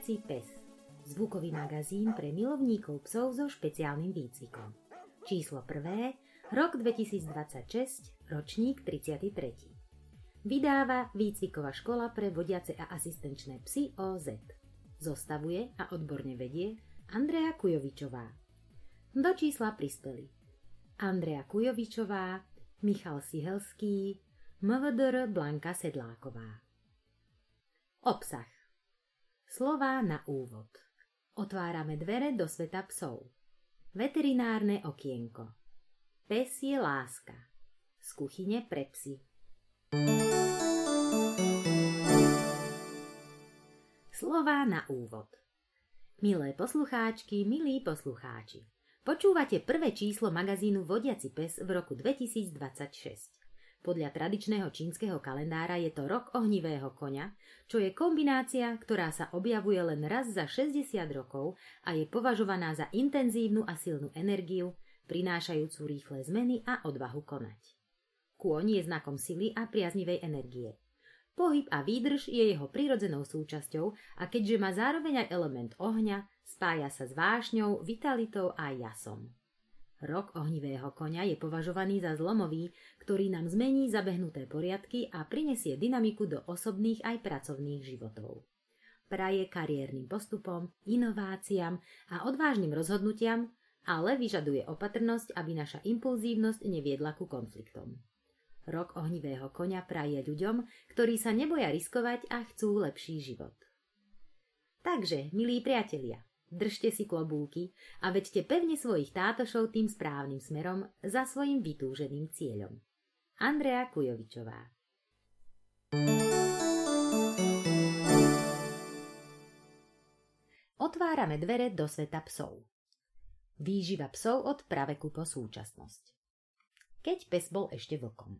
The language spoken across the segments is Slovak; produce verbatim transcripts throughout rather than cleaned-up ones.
Vodiaci pes. Zvukový magazín pre milovníkov psov so špeciálnym výcvikom. Číslo prvé, rok dvetisícdvadsaťšesť, ročník tridsiaty tretí. Vydáva Výcviková škola pre vodiace a asistenčné psy ó zet. Zostavuje a odborne vedie Andrea Kujovičová. Do čísla prispeli Andrea Kujovičová, Michal Sihelský, em vé dé er Blanka Sedláková. Obsah. Slová na úvod. Otvárame dvere do sveta psov. Veterinárne okienko. Pes je láska. Z kuchyne pre psy. Slová na úvod. Milé poslucháčky, milí poslucháči, počúvate prvé číslo magazínu Vodiaci pes v roku dvetisícdvadsaťšesť. Podľa tradičného čínskeho kalendára je to rok ohnivého koňa, čo je kombinácia, ktorá sa objavuje len raz za šesťdesiat rokov a je považovaná za intenzívnu a silnú energiu, prinášajúcu rýchle zmeny a odvahu konať. Kôň je znakom sily a priaznivej energie. Pohyb a výdrž je jeho prirodzenou súčasťou a keďže má zároveň aj element ohňa, spája sa s vášňou, vitalitou a jasom. Rok ohnivého koňa je považovaný za zlomový, ktorý nám zmení zabehnuté poriadky a prinesie dynamiku do osobných aj pracovných životov. Praje kariérnym postupom, inováciám a odvážnym rozhodnutiam, ale vyžaduje opatrnosť, aby naša impulzívnosť neviedla ku konfliktom. Rok ohnivého koňa praje ľuďom, ktorí sa neboja riskovať a chcú lepší život. Takže, milí priatelia, držte si klobúky a veďte pevne svojich tátošov tým správnym smerom za svojim vytúženým cieľom. Andrea Kujovičová. Otvárame dvere do sveta psov. Výživa psov od praveku po súčasnosť. Keď pes bol ešte vlkom.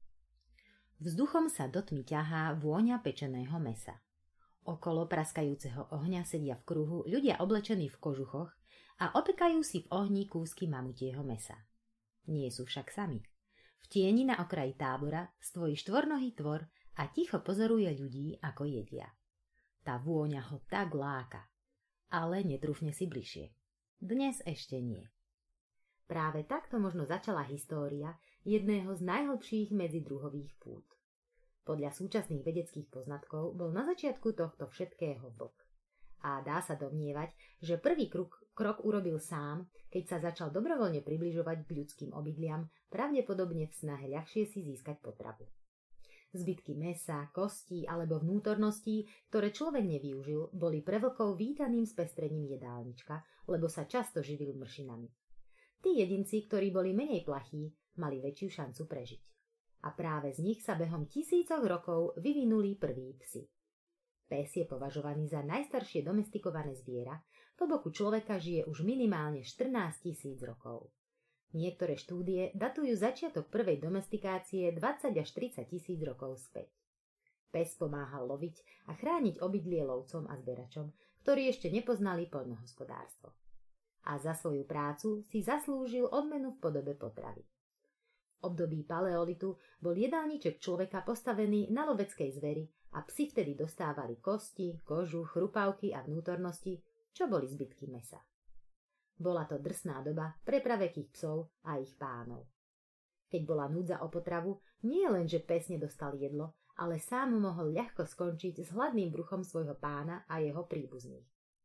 Vzduchom sa do tmy ťahá vôňa pečeného mäsa. Okolo praskajúceho ohňa sedia v kruhu ľudia oblečení v kožuchoch a opekajú si v ohni kúsky mamutieho mäsa. Nie sú však sami. V tieni na okraji tábora stojí štvornohý tvor a ticho pozoruje ľudí, ako jedia. Tá vôňa ho tak láka, ale netrúfne si bližšie. Dnes ešte nie. Práve takto možno začala história jedného z najhlbších medzidruhových pút. Podľa súčasných vedeckých poznatkov bol na začiatku tohto všetkého vlk. A dá sa domnievať, že prvý krok, krok urobil sám, keď sa začal dobrovoľne približovať k ľudským obydliam, pravdepodobne v snahe ľahšie si získať potravu. Zbytky mäsa, kostí alebo vnútorností, ktoré človek nevyužil, boli pre vlkov vítaným spestrením jedálnička, lebo sa často živil mršinami. Tí jedinci, ktorí boli menej plachí, mali väčšiu šancu prežiť. A práve z nich sa behom tisícoch rokov vyvinuli prví psi. Pes je považovaný za najstaršie domestikované zviera, po boku človeka žije už minimálne štrnásť tisíc rokov. Niektoré štúdie datujú začiatok prvej domestikácie dvadsať až tridsať tisíc rokov späť. Pes pomáhal loviť a chrániť obydlie lovcom a zberačom, ktorí ešte nepoznali poľnohospodárstvo. A za svoju prácu si zaslúžil odmenu v podobe potravy. V období paleolitu bol jedálniček človeka postavený na loveckej zveri a psi vtedy dostávali kosti, kožu, chrupavky a vnútornosti, čo boli zbytky mäsa. Bola to drsná doba pre pravekých psov a ich pánov. Keď bola núdza o potravu, nie len, že pes nedostal jedlo, ale sám mohol ľahko skončiť s hladným bruchom svojho pána a jeho príbuzných.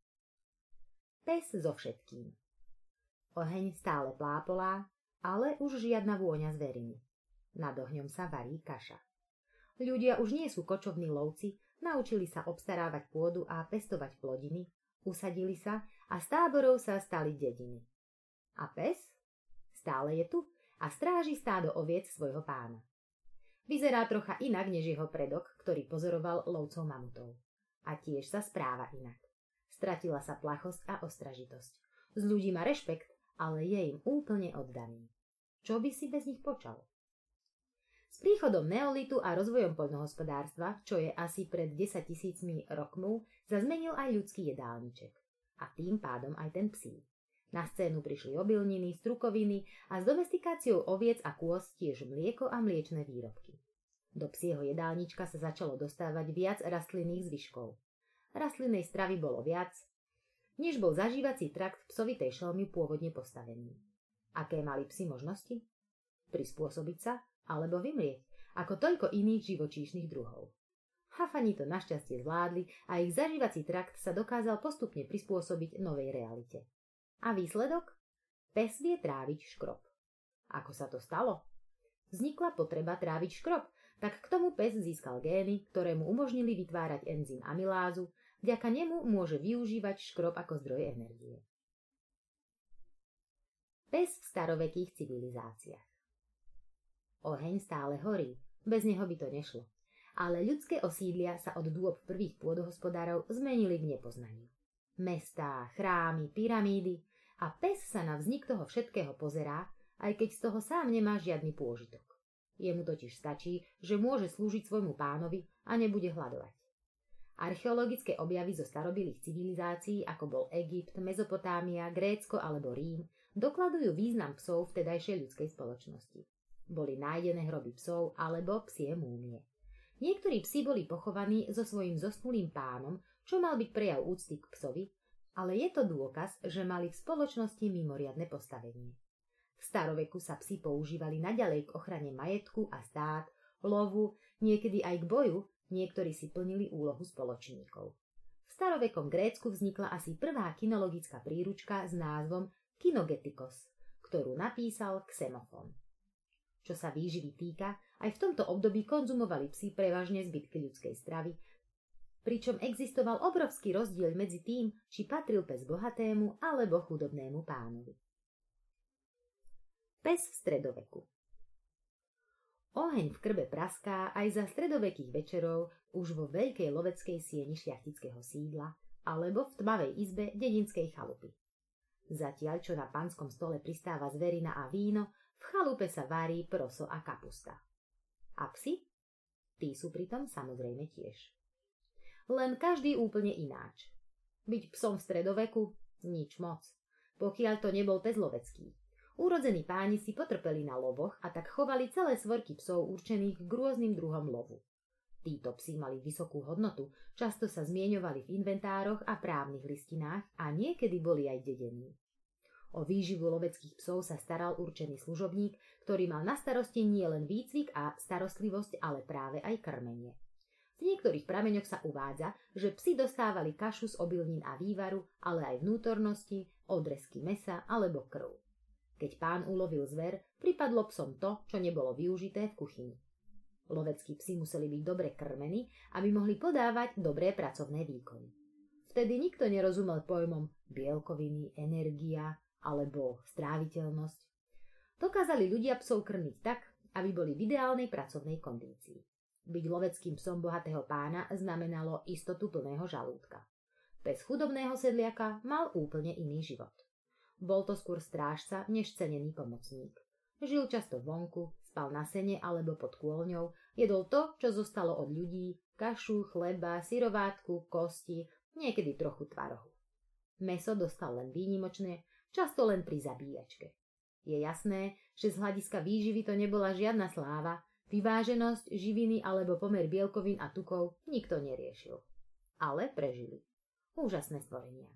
Pes so všetkým. Oheň stále plápolá, ale už žiadna vôňa zveriny. Nad ohňom sa varí kaša. Ľudia už nie sú kočovní lovci, naučili sa obstarávať pôdu a pestovať plodiny, usadili sa a z táborov sa stali dediny. A pes? Stále je tu a stráži stádo oviec svojho pána. Vyzerá trocha inak než jeho predok, ktorý pozoroval lovcov mamutov. A tiež sa správa inak. Stratila sa plachosť a ostražitosť. Z ľudí má rešpekt, ale je im úplne oddaný. Čo by si bez nich počal? S príchodom neolitu a rozvojom poľnohospodárstva, čo je asi pred desaťtisícmi rokmi, sa zmenil aj ľudský jedálniček. A tým pádom aj ten psí. Na scénu prišli obilniny, strukoviny a s domestikáciou oviec a kôz tiež mlieko a mliečne výrobky. Do psieho jedálnička sa začalo dostávať viac rastlinných zvyškov. rastlinnej stravy bolo viac, než bol zažívací trakt psovitej šelmy pôvodne postavený. Aké mali psi možnosti? Prispôsobiť sa alebo vymrieť, ako toľko iných živočíšnych druhov. Hafani to našťastie zvládli a ich zažívací trakt sa dokázal postupne prispôsobiť novej realite. A výsledok? Pes vie tráviť škrob. Ako sa to stalo? Vznikla potreba tráviť škrob, tak k tomu pes získal gény, ktoré mu umožnili vytvárať enzym amylázu, vďaka nemu môže využívať škrob ako zdroj energie. Pes v starovekých civilizáciách. Oheň stále horí, bez neho by to nešlo. Ale ľudské osídlia sa od dôb prvých pôdohospodárov zmenili v nepoznaní. Mestá, chrámy, pyramídy a pes sa na vznik toho všetkého pozerá, aj keď z toho sám nemá žiadny pôžitok. Jemu totiž stačí, že môže slúžiť svojmu pánovi a nebude hladovať. Archeologické objavy zo starobilých civilizácií, ako bol Egypt, Mezopotámia, Grécko alebo Rím, dokladujú význam psov v tedajšej ľudskej spoločnosti. Boli nájdené hroby psov alebo psie múmie. Niektorí psi boli pochovaní so svojím zosnulým pánom, čo mal byť prejav úcty k psovi, ale je to dôkaz, že mali v spoločnosti mimoriadne postavenie. V staroveku sa psi používali naďalej k ochrane majetku a stát, lovu, niekedy aj k boju, niektorí si plnili úlohu spoločníkov. V starovekom Grécku vznikla asi prvá kinologická príručka s názvom Kinogetikos, ktorú napísal Xenofón. Čo sa výživy týka, aj v tomto období konzumovali psi prevažne zbytky ľudskej stravy, pričom existoval obrovský rozdiel medzi tým, či patril pes bohatému alebo chudobnému pánovi. Pes v stredoveku. Oheň v krbe praská aj za stredovekých večerov už vo veľkej loveckej sieni šľachtického sídla alebo v tmavej izbe dedinskej chalupy. Zatiaľ, čo na panskom stole pristáva zverina a víno, v chalupe sa varí proso a kapusta. A psi? Tí sú pritom samozrejme tiež. Len každý úplne ináč. Byť psom v stredoveku? Nič moc. Pokiaľ to nebol pes lovecký. Urodzení páni si potrpeli na lovoch a tak chovali celé svorky psov určených k rôznym druhom lovu. Títo psi mali vysokú hodnotu, často sa zmieňovali v inventároch a právnych listinách a niekedy boli aj dedení. O výživu loveckých psov sa staral určený služobník, ktorý mal na starosti nie len výcvik a starostlivosť, ale práve aj krmenie. V niektorých prameňoch sa uvádza, že psi dostávali kašu z obilnín a vývaru, ale aj vnútornosti, odrezky mäsa alebo krv. Keď pán ulovil zver, pripadlo psom to, čo nebolo využité v kuchyni. Loveckí psi museli byť dobre krmení, aby mohli podávať dobré pracovné výkony. Vtedy nikto nerozumel pojmom bielkoviny, energia alebo stráviteľnosť. Dokázali ľudia psov krmiť tak, aby boli v ideálnej pracovnej kondícii. Byť loveckým psom bohatého pána znamenalo istotu plného žalúdka. Pes chudobného sedliaka mal úplne iný život. Bol to skôr strážca, než cenený pomocník. Žil často vonku, spal na sene alebo pod kôlňou, jedol to, čo zostalo od ľudí, kašu, chleba, syrovátku, kosti, niekedy trochu tvarohu. Mäso dostal len výnimočné, často len pri zabíjačke. Je jasné, že z hľadiska výživy to nebola žiadna sláva, vyváženosť, živiny alebo pomer bielkovín a tukov nikto neriešil. Ale prežili. Úžasné stvorenia.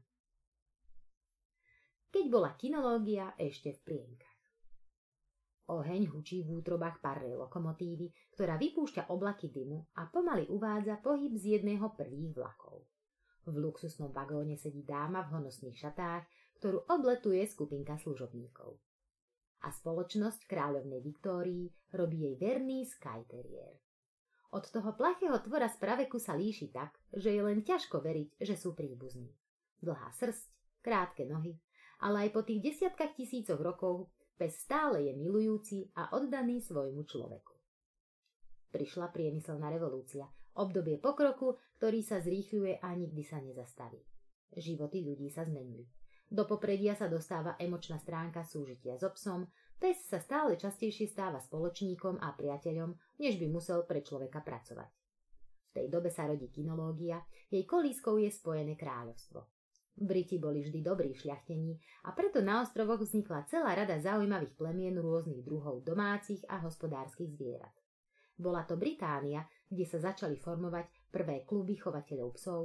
Keď bola kinológia ešte v plienkach. Oheň hučí v útrobách parnej lokomotívy, ktorá vypúšťa oblaky dymu a pomaly uvádza pohyb z jedného prvých vlakov. V luxusnom vagóne sedí dáma v honosných šatách, ktorú obletuje skupinka služobníkov. A spoločnosť kráľovnej Viktórii robí jej verný Skye Terrier. Od toho plachého tvora z praveku sa líši tak, že je len ťažko veriť, že sú príbuzní. Dlhá srsť, krátke nohy, ale aj po tých desiatkách tisícoch rokov pes stále je milujúci a oddaný svojmu človeku. Prišla priemyselná revolúcia, obdobie pokroku, ktorý sa zrýchľuje a nikdy sa nezastaví. Životy ľudí sa zmenili. Do popredia sa dostáva emočná stránka súžitia so psom, pes sa stále častejšie stáva spoločníkom a priateľom, než by musel pre človeka pracovať. V tej dobe sa rodí kinológia, jej kolískou je Spojené kráľovstvo. Briti boli vždy dobrí v šľachtení a preto na ostrovoch vznikla celá rada zaujímavých plemien rôznych druhov domácich a hospodárskych zvierat. Bola to Británia, kde sa začali formovať prvé kluby chovateľov psov,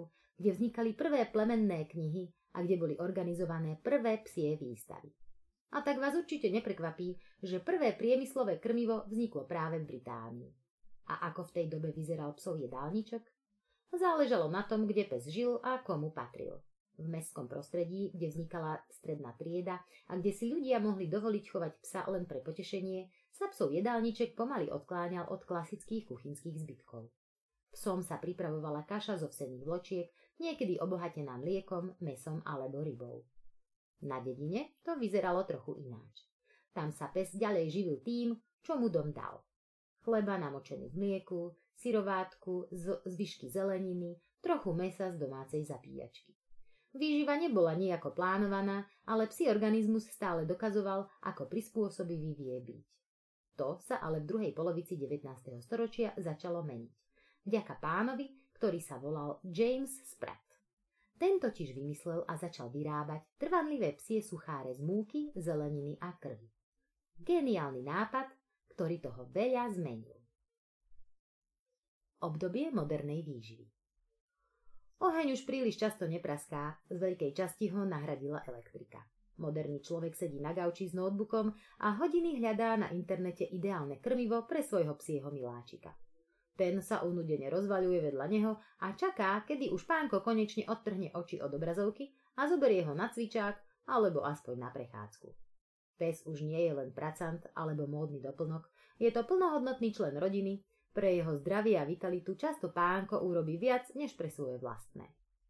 kde vznikali prvé plemenné knihy a kde boli organizované prvé psie výstavy. A tak vás určite neprekvapí, že prvé priemyslové krmivo vzniklo práve v Británii. A ako v tej dobe vyzeral psov jedálničok? Záležalo na tom, kde pes žil a komu patril. V mestskom prostredí, kde vznikala stredná trieda a kde si ľudia mohli dovoliť chovať psa len pre potešenie, sa psov jedálniček pomaly odkláňal od klasických kuchynských zbytkov. Psom sa pripravovala kaša zo vsených vločiek, niekedy obohatená mliekom, mäsom alebo rybou. Na dedine to vyzeralo trochu ináč. Tam sa pes ďalej živil tým, čo mu dom dal. Chleba namočený v mlieku, syrovátku, z- zvyšky zeleniny, trochu mäsa z domácej zapíjačky. Výživa nebola nejako plánovaná, ale psí organizmus stále dokazoval, ako prispôsobivý vie byť. To sa ale v druhej polovici devätnásteho storočia začalo meniť. Vďaka pánovi, ktorý sa volal James Spratt. Ten totiž vymyslel a začal vyrábať trvanlivé psie sucháre z múky, zeleniny a krvi. Geniálny nápad, ktorý toho veľa zmenil. Obdobie modernej výživy. Oheň už príliš často nepraská, z veľkej časti ho nahradila elektrika. Moderný človek sedí na gauči s notebookom a hodiny hľadá na internete ideálne krmivo pre svojho psieho miláčika. Ten sa unudene rozvaľuje vedľa neho a čaká, kedy už pánko konečne odtrhne oči od obrazovky a zoberie ho na cvičák alebo aspoň na prechádzku. Pes už nie je len pracant alebo módny doplnok, je to plnohodnotný člen rodiny. Pre jeho zdravie a vitalitu často pánko urobí viac než pre svoje vlastné.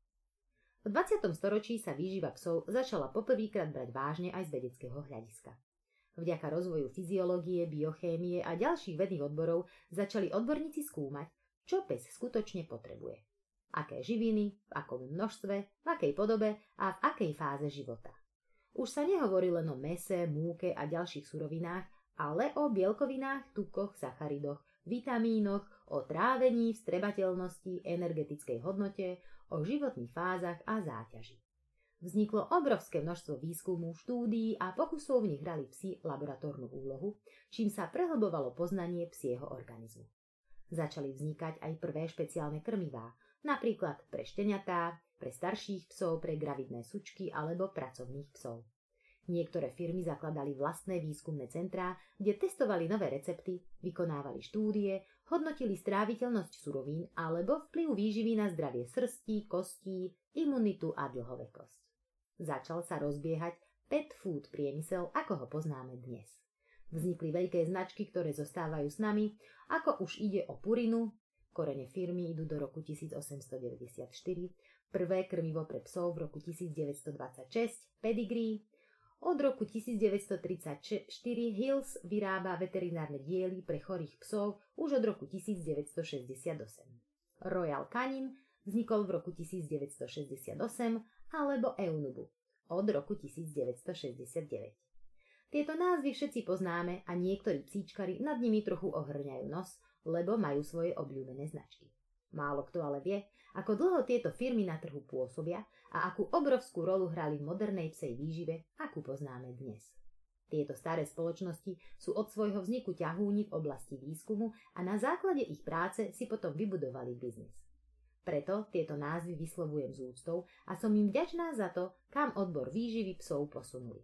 V dvadsiatom storočí sa výživa psov začala poprvýkrát brať vážne aj z vedeckého hľadiska. Vďaka rozvoju fyziológie, biochémie a ďalších vedných odborov začali odborníci skúmať, čo pes skutočne potrebuje. Aké živiny, v akom množstve, v akej podobe a v akej fáze života. Už sa nehovorí len o mäse, múke a ďalších surovinách, ale o bielkovinách, tukoch, sacharidoch, vitamínoch, o trávení, vstrebateľnosti, energetickej hodnote, o životných fázach a záťaži. Vzniklo obrovské množstvo výskumu, štúdií a pokusov v nich hrali psi laboratórnu úlohu, čím sa prehlbovalo poznanie psieho organizmu. Začali vznikať aj prvé špeciálne krmivá, napríklad pre šteniatá, pre starších psov, pre gravidné sučky alebo pracovných psov. Niektoré firmy zakladali vlastné výskumné centrá, kde testovali nové recepty, vykonávali štúdie, hodnotili stráviteľnosť surovín alebo vplyv výživy na zdravie srstí, kostí, imunitu a dlhovekosť. Začal sa rozbiehať pet food priemysel, ako ho poznáme dnes. Vznikli veľké značky, ktoré zostávajú s nami, ako už ide o Purinu, korene firmy idú do roku tisícosemstodeväťdesiatštyri, prvé krmivo pre psov v roku tisícdeväťstodvadsaťšesť, Pedigree. Od roku tisícdeväťstotridsaťštyri Hills vyrába veterinárne diely pre chorých psov už od roku tisícdeväťstošesťdesiatosem. Royal Canin vznikol v roku tisícdeväťstošesťdesiatosem alebo Eunubu od roku tisícdeväťstošesťdesiatdeväť. Tieto názvy všetci poznáme a niektorí psíčkari nad nimi trochu ohrňajú nos, lebo majú svoje obľúbené značky. Málo kto ale vie, ako dlho tieto firmy na trhu pôsobia a akú obrovskú rolu hrali v modernej psej výžive, akú poznáme dnes. Tieto staré spoločnosti sú od svojho vzniku ťahúni v oblasti výskumu a na základe ich práce si potom vybudovali biznis. Preto tieto názvy vyslovujem s úctou a som im vďačná za to, kam odbor výživy psov posunuli.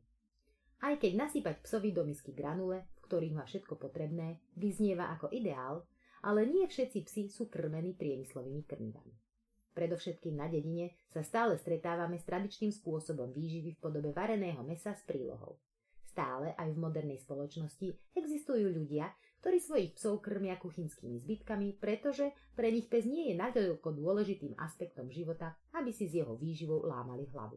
Aj keď nasypať psovi do misky granule, v ktorých má všetko potrebné, vyznieva ako ideál, ale nie všetci psi sú krmení priemyslovými krmivami. Predovšetkým na dedine sa stále stretávame s tradičným spôsobom výživy v podobe vareného mäsa s prílohou. Stále aj v modernej spoločnosti existujú ľudia, ktorí svojich psov krmia kuchynskými zbytkami, pretože pre nich pes nie je natoľko dôležitým aspektom života, aby si s jeho výživou lámali hlavu.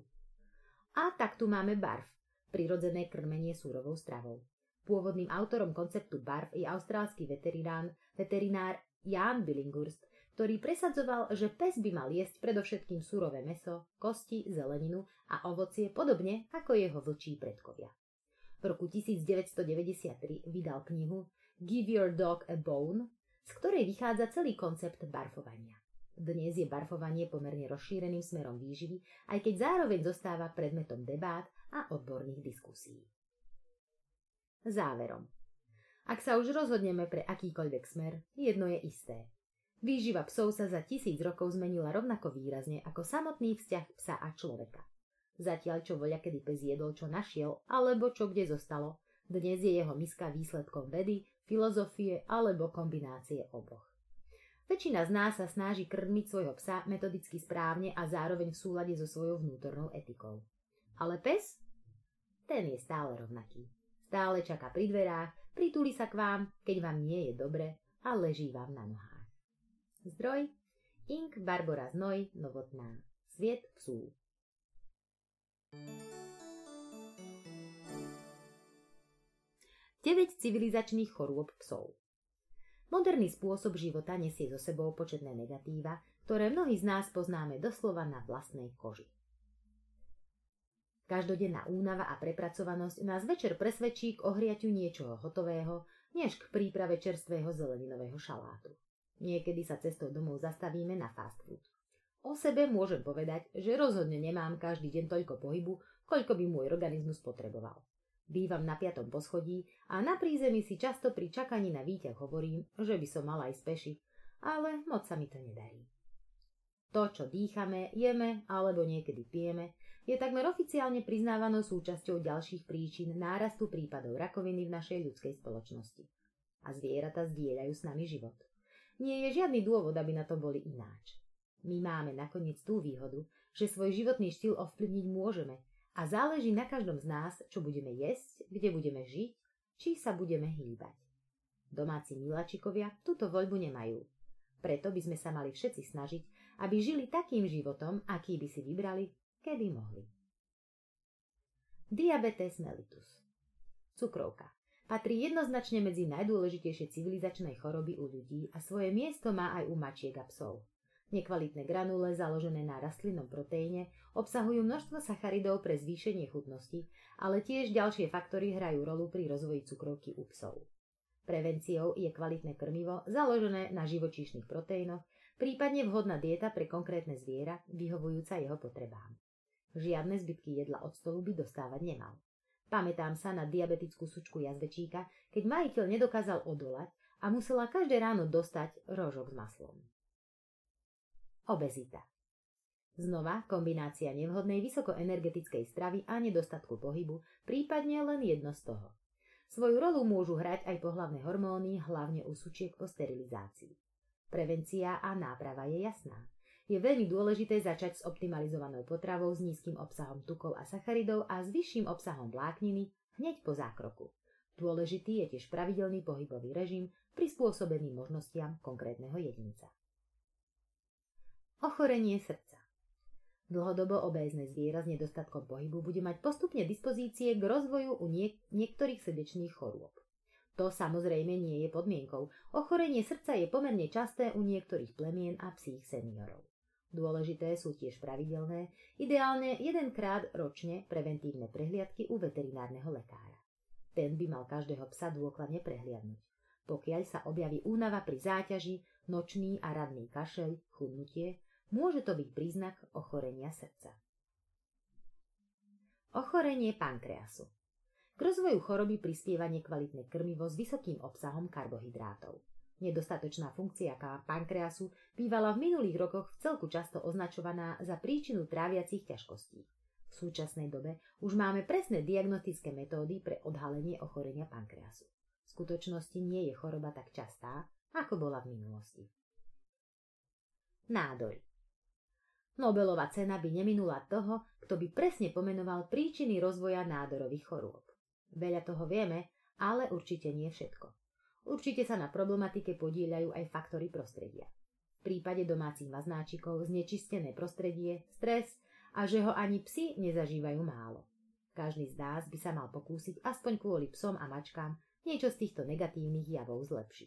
A tak tu máme barf, prirodzené krmenie súrovou stravou. Pôvodným autorom konceptu barf je austrálsky veterinár, veterinár Jan Billinghurst, ktorý presadzoval, že pes by mal jesť predovšetkým surové mäso, kosti, zeleninu a ovocie podobne ako jeho vlčí predkovia. V roku tisícdeväťstodeväťdesiattri vydal knihu Give Your Dog a Bone, z ktorej vychádza celý koncept barfovania. Dnes je barfovanie pomerne rozšíreným smerom výživy, aj keď zároveň zostáva predmetom debát a odborných diskusí. Záverom. Ak sa už rozhodneme pre akýkoľvek smer, jedno je isté. Výživa psov sa za tisíc rokov zmenila rovnako výrazne ako samotný vzťah psa a človeka. Zatiaľ čo voľakedy pes jedol, čo našiel, alebo čo kde zostalo, dnes je jeho miska výsledkom vedy, filozofie alebo kombinácie oboch. Väčšina z nás sa snaží krmiť svojho psa metodicky správne a zároveň v súlade so svojou vnútornou etikou. Ale pes? Ten je stále rovnaký. Stále čaká pri dverách, pritúli sa k vám, keď vám nie je dobre a leží vám na nohách. Zdroj Ink Barbora Znoj Novotná. Sviet psů. deväť civilizačných chorôb psov. Moderný spôsob života nesie so sebou početné negatíva, ktoré mnohí z nás poznáme doslova na vlastnej koži. Každodenná únava a prepracovanosť nás večer presvedčí k ohriaťu niečoho hotového, než k príprave čerstvého zeleninového šalátu. Niekedy sa cestou domov zastavíme na fast food. O sebe môžem povedať, že rozhodne nemám každý deň toľko pohybu, koľko by môj organizmus potreboval. Bývam na piatom poschodí a na prízemí si často pri čakaní na výťah hovorím, že by som mala ísť peši, ale moc sa mi to nedarí. To, čo dýchame, jeme alebo niekedy pijeme, je takmer oficiálne priznávanou súčasťou ďalších príčin nárastu prípadov rakoviny v našej ľudskej spoločnosti. A zvieratá zdieľajú s nami život. Nie je žiadny dôvod, aby na to boli ináč. My máme nakoniec tú výhodu, že svoj životný štýl ovplyvniť môžeme a záleží na každom z nás, čo budeme jesť, kde budeme žiť, či sa budeme hýbať. Domáci miláčikovia túto voľbu nemajú. Preto by sme sa mali všetci snažiť, aby žili takým životom, aký by si vybrali, kedy mohli. Diabetes mellitus. Cukrovka. Patrí jednoznačne medzi najdôležitejšie civilizačné choroby u ľudí a svoje miesto má aj u mačiek a psov. Nekvalitné granule založené na rastlinnom proteíne obsahujú množstvo sacharidov pre zvýšenie chutnosti, ale tiež ďalšie faktory hrajú rolu pri rozvoji cukrovky u psov. Prevenciou je kvalitné krmivo založené na živočíšnych proteínoch, prípadne vhodná dieta pre konkrétne zviera, vyhovujúca jeho potrebám. Žiadne zbytky jedla od stolu by dostávať nemal. Pamätám sa na diabetickú sučku jazvečíka, keď majiteľ nedokázal odolať a musela každé ráno dostať rožok s maslom. Obezita. Znova kombinácia nevhodnej vysokoenergetickej stravy a nedostatku pohybu, prípadne len jedno z toho. Svoju rolu môžu hrať aj pohlavné hormóny, hlavne u sučiek po sterilizácii. Prevencia a náprava je jasná. Je veľmi dôležité začať s optimalizovanou potravou s nízkym obsahom tukov a sacharidov a s vyšším obsahom vlákniny hneď po zákroku. Dôležitý je tiež pravidelný pohybový režim prispôsobený možnostiam konkrétneho jedinca. Ochorenie srdca. Dlhodobo obézne zviera s nedostatkom pohybu bude mať postupne dispozície k rozvoju u niek- niektorých srdečných chorôb. To samozrejme nie je podmienkou. Ochorenie srdca je pomerne časté u niektorých plemien a psích seniorov. Dôležité sú tiež pravidelné, ideálne jedenkrát ročne preventívne prehliadky u veterinárneho lekára. Ten by mal každého psa dôkladne prehliadnuť. Pokiaľ sa objaví únava pri záťaži, nočný a ranný kašeľ, chudnutie, môže to byť príznak ochorenia srdca. Ochorenie pankreasu. K rozvoju choroby prispieva nekvalitné krmivo s vysokým obsahom karbohydrátov. Nedostatočná funkcia pankreasu bývala v minulých rokoch vcelku často označovaná za príčinu tráviacich ťažkostí. V súčasnej dobe už máme presné diagnostické metódy pre odhalenie ochorenia pankreasu. V skutočnosti nie je choroba tak častá, ako bola v minulosti. Nádory. Nobelová cena by neminula toho, kto by presne pomenoval príčiny rozvoja nádorových chorôb. Veľa toho vieme, ale určite nie všetko. Určite sa na problematike podieľajú aj faktory prostredia. V prípade domácich maznáčikov znečistené prostredie, stres a že ho ani psi nezažívajú málo. Každý z nás by sa mal pokúsiť aspoň kvôli psom a mačkám niečo z týchto negatívnych javov zlepšiť.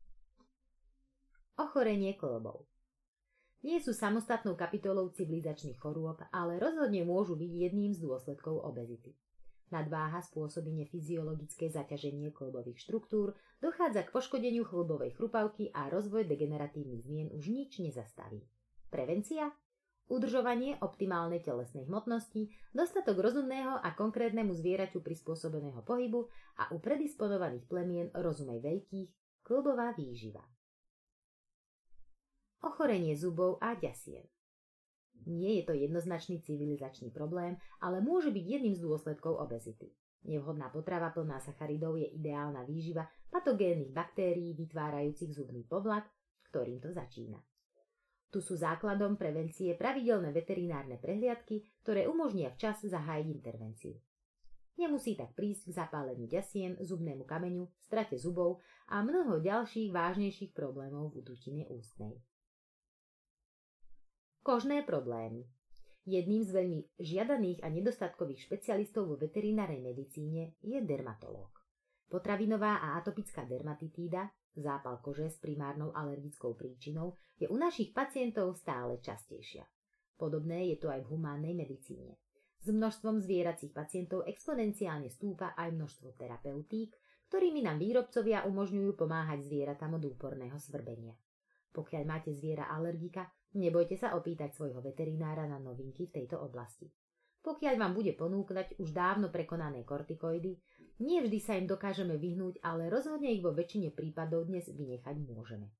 Ochorenie kĺbov. Nie sú samostatnou kapitolou civilizačných chorôb, ale rozhodne môžu byť jedným z dôsledkov obezity. Nadváha spôsobí nefyziologické zaťaženie kĺbových štruktúr, dochádza k poškodeniu chĺbovej chrupavky a rozvoj degeneratívnych zmien už nič nezastaví. Prevencia? Udržovanie optimálnej telesnej hmotnosti, dostatok rozumného a konkrétnemu zvieraťu prispôsobeného pohybu a u predisponovaných plemien rozumej veľkých, kĺbová výživa. ochorenie zubov a ďasien. Nie je to jednoznačný civilizačný problém, ale môže byť jedným z dôsledkov obezity. Nevhodná potrava plná sacharidov je ideálna výživa patogénnych baktérií vytvárajúcich zubný povlak, ktorým to začína. Tu sú základom prevencie pravidelné veterinárne prehliadky, ktoré umožnia včas zahájiť intervenciu. Nemusí tak prísť k zapáleniu ďasien, zubnému kameňu, strate zubov a mnoho ďalších vážnejších problémov v dutine ústnej. Kožné problémy. Jedným z veľmi žiadaných a nedostatkových špecialistov vo veterinárnej medicíne je dermatológ. Potravinová a atopická dermatitída, zápal kože s primárnou alergickou príčinou, je u našich pacientov stále častejšia. Podobné je to aj v humánnej medicíne. S množstvom zvieracích pacientov exponenciálne stúpa aj množstvo terapeutík, ktorými nám výrobcovia umožňujú pomáhať zvieratám od úporného svrbenia. Pokiaľ máte zviera alergika, nebojte sa opýtať svojho veterinára na novinky v tejto oblasti. Pokiaľ vám bude ponúknuť už dávno prekonané kortikoidy, nie vždy sa im dokážeme vyhnúť, ale rozhodne ich vo väčšine prípadov dnes vynechať môžeme.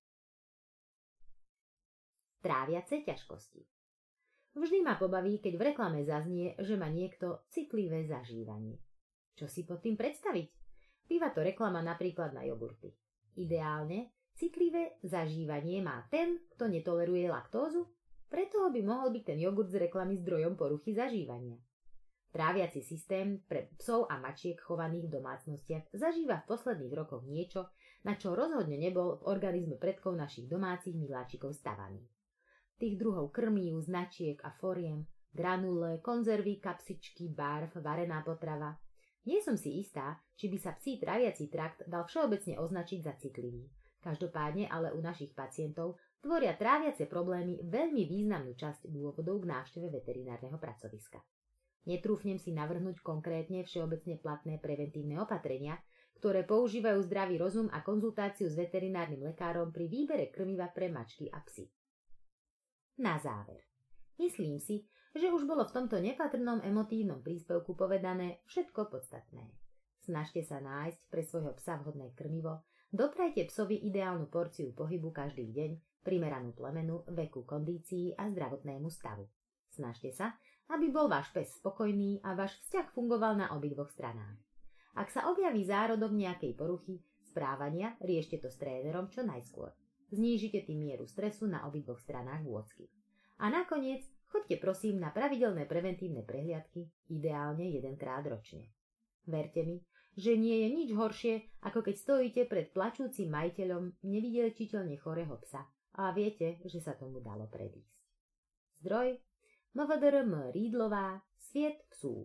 Tráviace ťažkosti. Vždy ma pobaví, keď v reklame zaznie, že má niekto citlivé zažívanie. Čo si pod tým predstaviť? Býva to reklama napríklad na jogurty. Ideálne, citlivé zažívanie má ten, kto netoleruje laktózu, preto by mohol byť ten jogurt z reklamy zdrojom poruchy zažívania. Tráviaci systém pre psov a mačiek chovaných v domácnostiach zažíva v posledných rokoch niečo, na čo rozhodne nebol v organizme predkov našich domácich miláčikov stavaný. Tých druhov krmív, značiek a foriem, granule, konzervy, kapsičky, barv, varená potrava. Nie som si istá, či by sa psí tráviaci trakt dal všeobecne označiť za citlivý. Každopádne ale u našich pacientov tvoria tráviace problémy veľmi významnú časť dôvodov k návšteve veterinárneho pracoviska. Netrúfnem si navrhnúť konkrétne všeobecne platné preventívne opatrenia, ktoré používajú zdravý rozum a konzultáciu s veterinárnym lekárom pri výbere krmiva pre mačky a psy. Na záver. Myslím si, že už bolo v tomto nepatrnom emotívnom príspevku povedané všetko podstatné. Snažte sa nájsť pre svojho psa vhodné krmivo, doprajte psovi ideálnu porciu pohybu každý deň, primeranú plemenu, veku, kondícii a zdravotnému stavu. Snažte sa, aby bol váš pes spokojný a váš vzťah fungoval na obidvoch stranách. Ak sa objaví zárodok nejakej poruchy správania, riešte to s trénerom čo najskôr. Znížite tým mieru stresu na obidvoch stranách vôdzky. A nakoniec, choďte prosím na pravidelné preventívne prehliadky, ideálne jedenkrát ročne. Verte mi, že nie je nič horšie, ako keď stojíte pred plačúcim majiteľom nevyliečiteľne chorého psa a viete, že sa tomu dalo predísť. Zdroj em vé dé er em Rídlová, Sviet psů.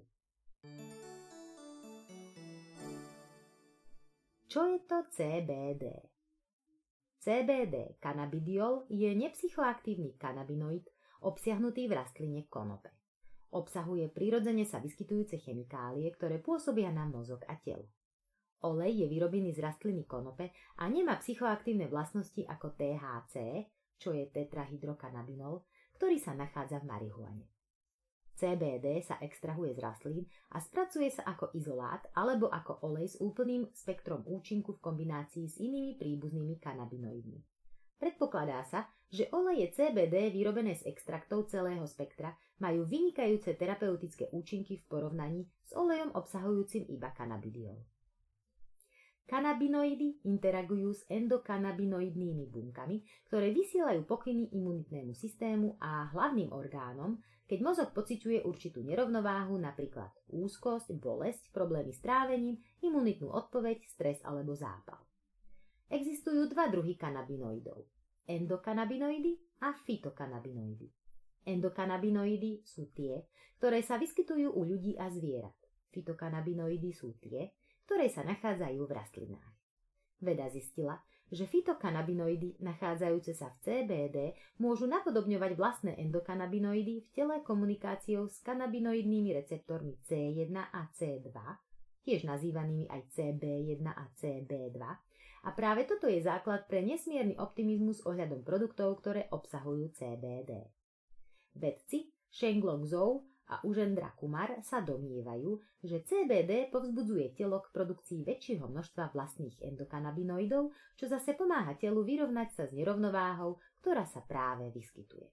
Čo je to cé bé dé? cé bé dé cannabidiol je nepsychoaktívny kanabinoid obsiahnutý v rastline konope. Obsahuje prirodzene sa vyskytujúce chemikálie, ktoré pôsobia na mozog a telo. Olej je vyrobený z rastliny konope a nemá psychoaktívne vlastnosti ako té há cé, čo je tetrahydrokanabinol, ktorý sa nachádza v marihuane. cé bé dé sa extrahuje z rastlín a spracuje sa ako izolát alebo ako olej s úplným spektrom účinku v kombinácii s inými príbuznými kanabinoidmi. Predpokladá sa, že oleje cé bé dé vyrobené z extraktov celého spektra majú vynikajúce terapeutické účinky v porovnaní s olejom obsahujúcim iba kanabidiol. Kanabinoidy interagujú s endokanabinoidnými bunkami, ktoré vysielajú pokyny imunitnému systému a hlavným orgánom, keď mozog pociťuje určitú nerovnováhu, napríklad úzkosť, bolesť, problémy s trávením, imunitnú odpoveď, stres alebo zápal. Existujú dva druhy kanabinoidov. Endokanabinoidy a fytokanabinoidy. Endokanabinoidy sú tie, ktoré sa vyskytujú u ľudí a zvierat. Fytokanabinoidy sú tie, ktoré sa nachádzajú v rastlinách. Veda zistila, že fytokanabinoidy nachádzajúce sa v cé bé dé môžu napodobňovať vlastné endokanabinoidy v tele komunikáciou s kanabinoidnými receptormi cé jeden a cé dva, tiež nazývanými aj cé bé jeden a cé bé dva, a práve toto je základ pre nesmierny optimizmus ohľadom produktov, ktoré obsahujú cé bé dé. Vedci Shenglong Zhou a Užendra Kumar sa domnievajú, že cé bé dé povzbudzuje telo k produkcii väčšieho množstva vlastných endokanabinoidov, čo zase pomáha telu vyrovnať sa s nerovnováhou, ktorá sa práve vyskytuje.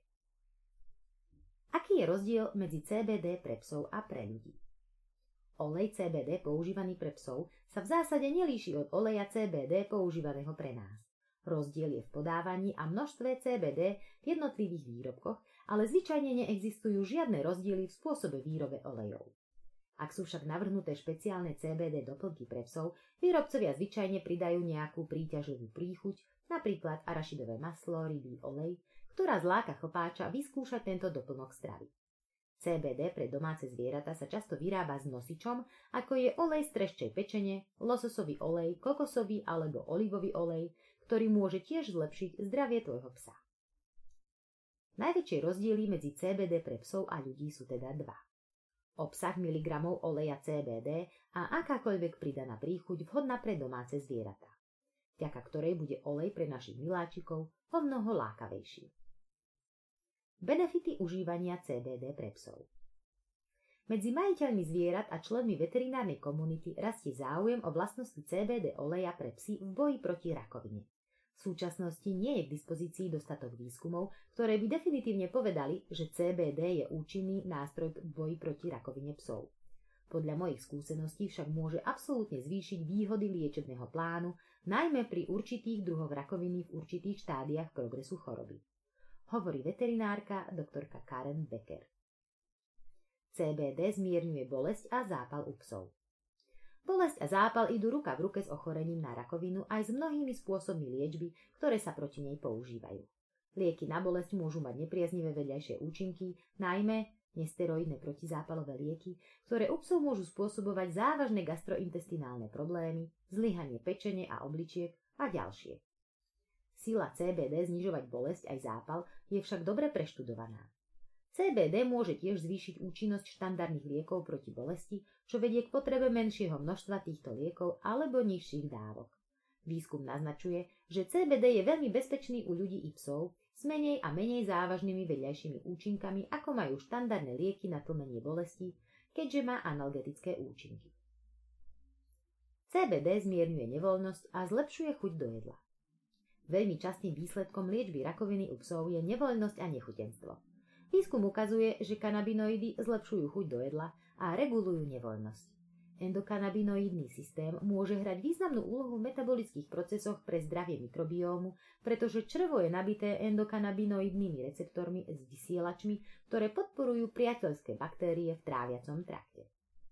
Aký je rozdiel medzi cé bé dé pre psov a pre ľudí? Olej cé bé dé používaný pre psov sa v zásade nelíši od oleja cé bé dé používaného pre nás. Rozdiel je v podávaní a množstve cé bé dé v jednotlivých výrobkoch, ale zvyčajne neexistujú žiadne rozdiely v spôsobe výrobe olejov. Ak sú však navrhnuté špeciálne cé bé dé doplnky pre psov, výrobcovia zvyčajne pridajú nejakú príťažlivú príchuť, napríklad arašidové maslo, rybí olej, ktorá zláka chlpáča vyskúšať tento doplnok stravy. cé bé dé pre domáce zvieratá sa často vyrába s nosičom, ako je olej z treščej pečene, lososový olej, kokosový alebo olivový olej, ktorý môže tiež zlepšiť zdravie tvojho psa. Najväčšie rozdiely medzi cé bé dé pre psov a ľudí sú teda dva. Obsah miligramov oleja cé bé dé a akákoľvek pridaná príchuť vhodná pre domáce zvieratá, vďaka ktorej bude olej pre našich miláčikov omnoho lákavejší. Benefity užívania cé bé dé pre psov. Medzi majiteľmi zvierat a členmi veterinárnej komunity rastie záujem o vlastnosti cé bé dé oleja pre psy v boji proti rakovine. V súčasnosti nie je k dispozícii dostatok výskumov, ktoré by definitívne povedali, že cé bé dé je účinný nástroj v boji proti rakovine psov. Podľa mojich skúseností však môže absolútne zvýšiť výhody liečebného plánu, najmä pri určitých druhoch rakoviny v určitých štádiách progresu choroby, hovorí veterinárka doktorka Karen Becker. cé bé dé zmierňuje bolesť a zápal u psov. Bolesť a zápal idú ruka v ruke s ochorením na rakovinu aj s mnohými spôsobmi liečby, ktoré sa proti nej používajú. Lieky na bolesť môžu mať nepriaznivé vedľajšie účinky, najmä nesteroidné protizápalové lieky, ktoré u psov môžu spôsobovať závažné gastrointestinálne problémy, zlyhanie pečene a obličiek a ďalšie. Sila cé bé dé znižovať bolesť aj zápal je však dobre preštudovaná. cé bé dé môže tiež zvýšiť účinnosť štandardných liekov proti bolesti, čo vedie k potrebe menšieho množstva týchto liekov alebo nižších dávok. Výskum naznačuje, že cé bé dé je veľmi bezpečný u ľudí i psov s menej a menej závažnými vedľajšími účinkami, ako majú štandardné lieky na tlmenie bolesti, keďže má analgetické účinky. cé bé dé zmierňuje nevoľnosť a zlepšuje chuť do jedla. Veľmi častým výsledkom liečby rakoviny u psov je nevoľnosť a nechutenstvo. Výskum ukazuje, že kanabinoidy zlepšujú chuť do jedla a regulujú nevoľnosť. Endokanabinoidný systém môže hrať významnú úlohu v metabolických procesoch pre zdravie mikrobiómu, pretože črevo je nabité endokanabinoidnými receptormi s vysielačmi, ktoré podporujú priateľské baktérie v tráviacom trakte.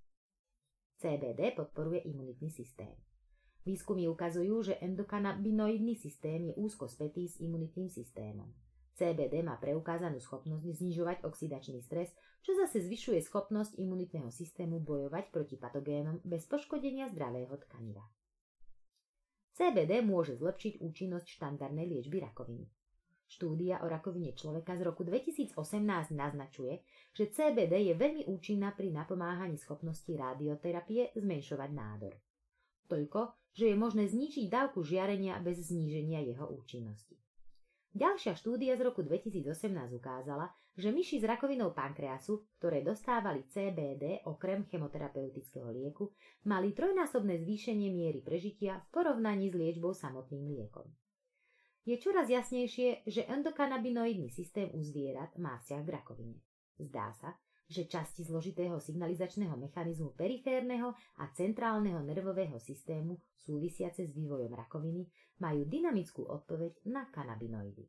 cé bé dé podporuje imunitný systém. Výskumy ukazujú, že endokanabinoidný systém je úzko spätý s imunitným systémom. cé bé dé má preukázanú schopnosť znižovať oxidačný stres, čo zase zvyšuje schopnosť imunitného systému bojovať proti patogénom bez poškodenia zdravého tkaniva. cé bé dé môže zlepšiť účinnosť štandardnej liečby rakoviny. Štúdia o rakovine človeka z roku dvetisícosemnásť naznačuje, že cé bé dé je veľmi účinná pri napomáhaní schopnosti radioterapie zmenšovať nádor. Toľko, že je možné znížiť dávku žiarenia bez zníženia jeho účinnosti. Ďalšia štúdia z roku dvetisícosemnásť ukázala, že myši s rakovinou pankreasu, ktoré dostávali cé bé dé okrem chemoterapeutického lieku, mali trojnásobné zvýšenie miery prežitia v porovnaní s liečbou samotným liekom. Je čoraz jasnejšie, že endokanabinoidný systém u zvierat má vzťah k rakovine. Zdá sa, že časti zložitého signalizačného mechanizmu periférneho a centrálneho nervového systému súvisiace s vývojom rakoviny majú dynamickú odpoveď na kanabinoidy.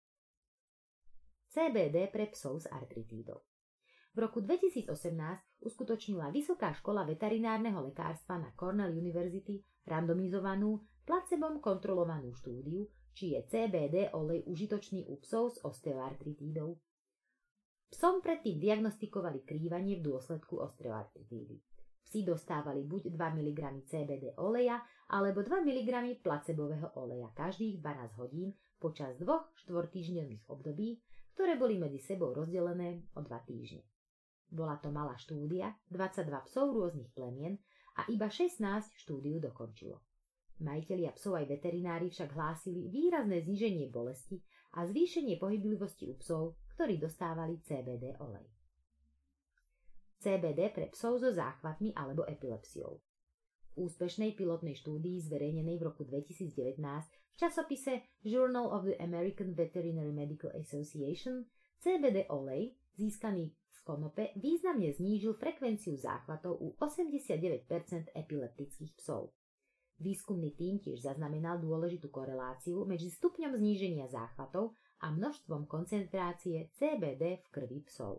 cé bé dé pre psov s artritídou. V roku dvetisícosemnásť uskutočnila Vysoká škola veterinárneho lekárstva na Cornell University randomizovanú, placebom kontrolovanú štúdiu, či je cé bé dé olej užitočný u psov s osteoartritídou. Psom predtým diagnostikovali krývanie v dôsledku osteoartritídy. Psi dostávali buď dva miligramy cé bé dé oleja alebo dva miligramy placebového oleja každých dvanásť hodín počas dvoch štvortýždňových období, ktoré boli medzi sebou rozdelené o dva týždne. Bola to malá štúdia, dvadsaťdva psov rôznych plemien a iba šestnásť štúdiu dokončilo. Majitelia psov aj veterinári však hlásili výrazné zníženie bolesti a zvýšenie pohyblivosti u psov, ktorí dostávali cé bé dé olej. cé bé dé pre psov so záchvatmi alebo epilepsiou. V úspešnej pilotnej štúdii zverejnenej v roku dvetisícdevätnásť v časopise Journal of the American Veterinary Medical Association cé bé dé olej, získaný z konope, významne znížil frekvenciu záchvatov u osemdesiatdeväť percent epileptických psov. Výskumný tím tiež zaznamenal dôležitú koreláciu medzi stupňom zníženia záchvatov a množstvom koncentrácie cé bé dé v krvi psov.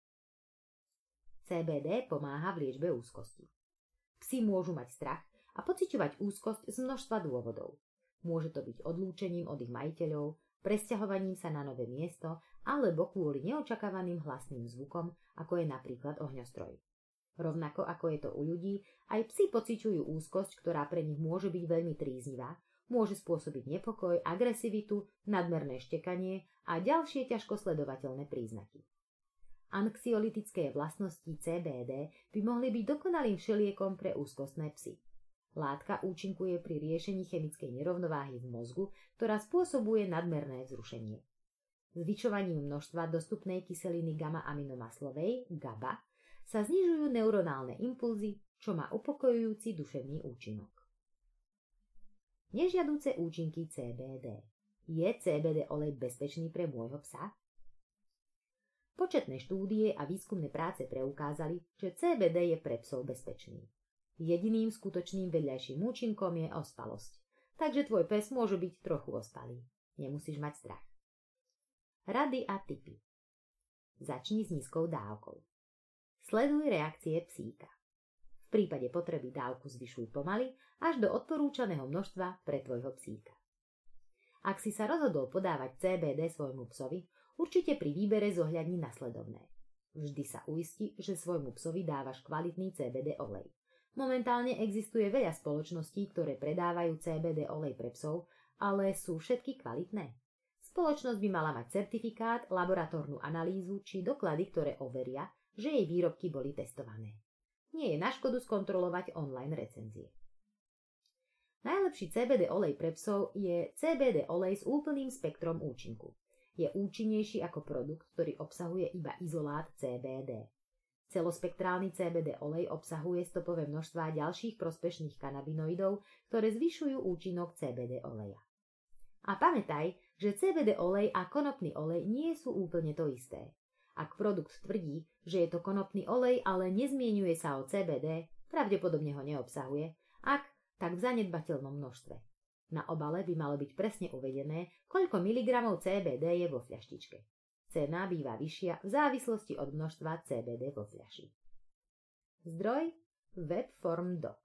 cé bé dé pomáha v liečbe úzkosti. Psi môžu mať strach a pociťovať úzkosť z množstva dôvodov. Môže to byť odlúčením od ich majiteľov, presťahovaním sa na nové miesto alebo kvôli neočakávaným hlasným zvukom, ako je napríklad ohňostroj. Rovnako ako je to u ľudí, aj psi pociťujú úzkosť, ktorá pre nich môže byť veľmi tríznivá, môže spôsobiť nepokoj, agresivitu, nadmerné štekanie a ďalšie ťažko sledovateľné príznaky. Anxiolitické vlastnosti cé bé dé by mohli byť dokonalým všeliekom pre úzkostné psy. Látka účinkuje pri riešení chemickej nerovnováhy v mozgu, ktorá spôsobuje nadmerné vzrušenie. Zvyšovaním množstva dostupnej kyseliny gamma-aminomaslovej, GABA, sa znižujú neuronálne impulzy, čo má upokojujúci duševný účinok. Nežiaduce účinky cé bé dé. Je cé bé dé olej bezpečný pre môjho psa? Početné štúdie a výskumné práce preukázali, že cé bé dé je pre psov bezpečný. Jediným skutočným vedľajším účinkom je ospalosť, takže tvoj pes môže byť trochu ospalý. Nemusíš mať strach. Rady a tipy. Začni s nízkou dávkou. Sleduj reakcie psíka. V prípade potreby dávku zvyšuj pomaly až do odporúčaného množstva pre tvojho psíka. Ak si sa rozhodol podávať cé bé dé svojmu psovi, určite pri výbere zohľadni nasledovné. Vždy sa uisti, že svojmu psovi dávaš kvalitný cé bé dé olej. Momentálne existuje veľa spoločností, ktoré predávajú cé bé dé olej pre psov, ale sú všetky kvalitné? Spoločnosť by mala mať certifikát, laboratórnu analýzu či doklady, ktoré overia, že jej výrobky boli testované. Nie je na škodu skontrolovať online recenzie. Najlepší cé bé dé olej pre psov je cé bé dé olej s úplným spektrom účinku. Je účinnejší ako produkt, ktorý obsahuje iba izolát cé bé dé. Celospektrálny cé bé dé olej obsahuje stopové množstvá ďalších prospešných kanabinoidov, ktoré zvyšujú účinok cé bé dé oleja. A pamätaj, že cé bé dé olej a konopný olej nie sú úplne to isté. Ak produkt tvrdí, že je to konopný olej, ale nezmienuje sa o cé bé dé, pravdepodobne ho neobsahuje, ak, tak v zanedbateľnom množstve. Na obale by malo byť presne uvedené, koľko miligramov cé bé dé je vo fľaštičke. Cena býva vyššia v závislosti od množstva cé bé dé vo fľaši. Zdroj Webformdoc.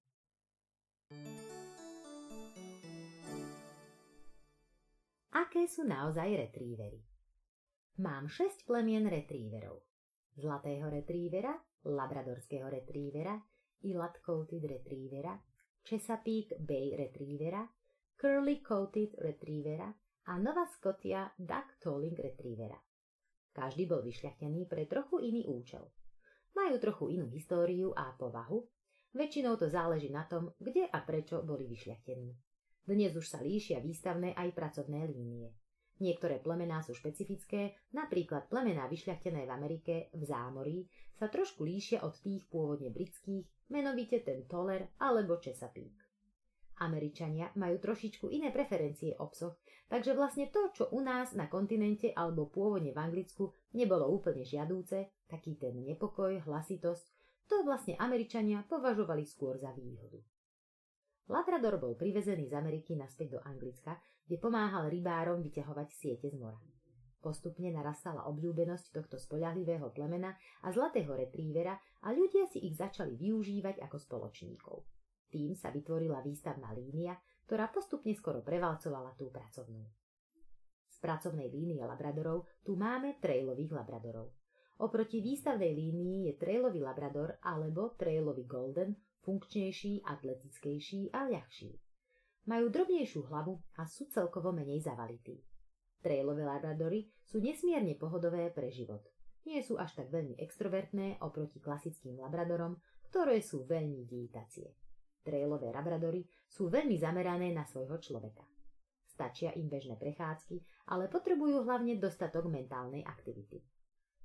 Aké sú naozaj retrievery? Mám šesť plemien retrieverov. Zlatého retrievera, labradorského retrievera, Eilat-coated retrievera, Chesapeake Bay retrievera, Curly-coated retrievera a Nova Scotia Duck-tolling retrievera. Každý bol vyšľachtený pre trochu iný účel. Majú trochu inú históriu a povahu, väčšinou to záleží na tom, kde a prečo boli vyšľachtení. Dnes už sa líšia výstavné aj pracovné línie. Niektoré plemená sú špecifické, napríklad plemená vyšľachtené v Amerike, v zámorí, sa trošku líšia od tých pôvodne britských, menovite ten Toller alebo Chesapeake. Američania majú trošičku iné preferencie o psoch, takže vlastne to, čo u nás na kontinente alebo pôvodne v Anglicku nebolo úplne žiadúce, taký ten nepokoj, hlasitosť, to vlastne Američania považovali skôr za výhodu. Labrador bol privezený z Ameriky naspäť do Anglicka, kde pomáhal rybárom vyťahovať siete z mora. Postupne narastala obľúbenosť tohto spoľahlivého plemena a zlatého retrievera a ľudia si ich začali využívať ako spoločníkov. Tým sa vytvorila výstavná línia, ktorá postupne skoro prevalcovala tú pracovnú. Z pracovnej línie labradorov tu máme trailových labradorov. Oproti výstavnej línii je trailový labrador alebo trailový golden funkčnejší, atletickejší a ľahší. Majú drobnejšiu hlavu a sú celkovo menej zavalití. Trailové labradory sú nesmierne pohodové pre život. Nie sú až tak veľmi extrovertné oproti klasickým labradorom, ktoré sú veľmi vítacie. Trailové labradory sú veľmi zamerané na svojho človeka. Stačia im bežné prechádzky, ale potrebujú hlavne dostatok mentálnej aktivity.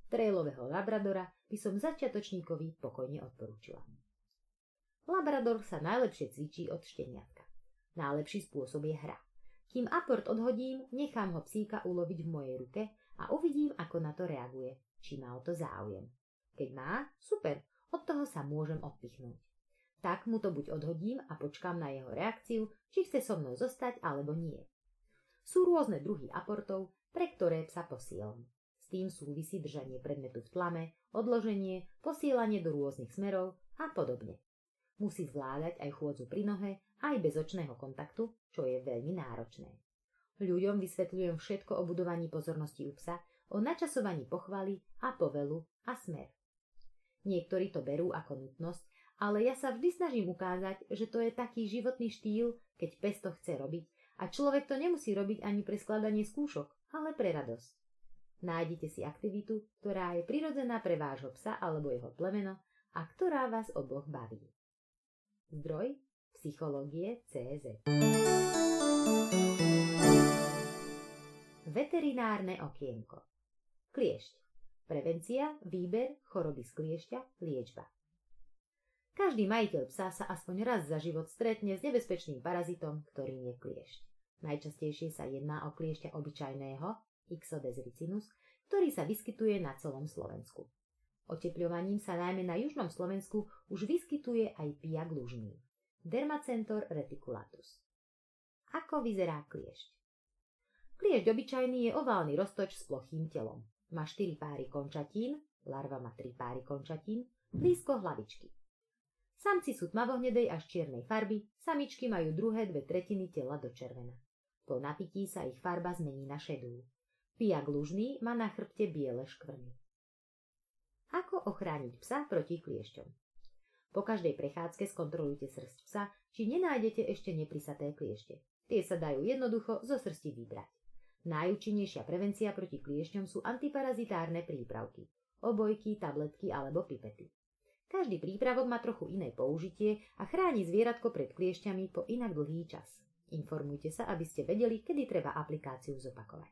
Trailového labradora by som začiatočníkovi pokojne odporúčila. Labrador sa najlepšie cvičí od šteniatka. Najlepší spôsob je hra. Kým aport odhodím, nechám ho psíka uloviť v mojej ruke a uvidím, ako na to reaguje, či má o to záujem. Keď má, super, od toho sa môžem odpichnúť. Tak mu to buď odhodím a počkám na jeho reakciu, či chce so mnou zostať alebo nie. Sú rôzne druhy aportov, pre ktoré psa posielam. S tým súvisí držanie predmetu v tlame, odloženie, posielanie do rôznych smerov a podobne. Musí zvládať aj chôdzu pri nohe, aj bez očného kontaktu, čo je veľmi náročné. Ľuďom vysvetľujem všetko o budovaní pozornosti u psa, o načasovaní pochvaly a povelu a smer. Niektorí to berú ako nutnosť, ale ja sa vždy snažím ukázať, že to je taký životný štýl, keď pes to chce robiť a človek to nemusí robiť ani pre skladanie skúšok, ale pre radosť. Nájdite si aktivitu, ktorá je prirodzená pre vášho psa alebo jeho plemeno a ktorá vás oboch baví. Zdroj Psychológie cé zet. Veterinárne okienko. Kliešť. Prevencia, výber, choroby z kliešťa, liečba. Každý majiteľ psa sa aspoň raz za život stretne s nebezpečným parazitom, ktorým je kliešť. Najčastejšie sa jedná o kliešťa obyčajného, Ixodes ricinus, ktorý sa vyskytuje na celom Slovensku. Otepľovaním sa najmä na južnom Slovensku už vyskytuje aj piak lužný, Dermacentor reticulatus. Ako vyzerá kliešť? Kliešť obyčajný je oválny roztoč s plochým telom. Má štyri páry končatín, larva má tri páry končatín, blízko hlavičky. Samci sú tmavohnedej až čiernej farby, samičky majú druhé dve tretiny tela do červena. Po napití sa ich farba zmení na šedú. Piak lužný má na chrbte biele škvrny. Ako ochrániť psa proti kliešťom? Po každej prechádzke skontrolujte srsť psa, či nenájdete ešte neprisaté kliešte. Tie sa dajú jednoducho zo srsti vybrať. Najúčinnejšia prevencia proti kliešťom sú antiparazitárne prípravky, obojky, tabletky alebo pipety. Každý prípravok má trochu iné použitie a chráni zvieratko pred kliešťami po inak dlhý čas. Informujte sa, aby ste vedeli, kedy treba aplikáciu zopakovať.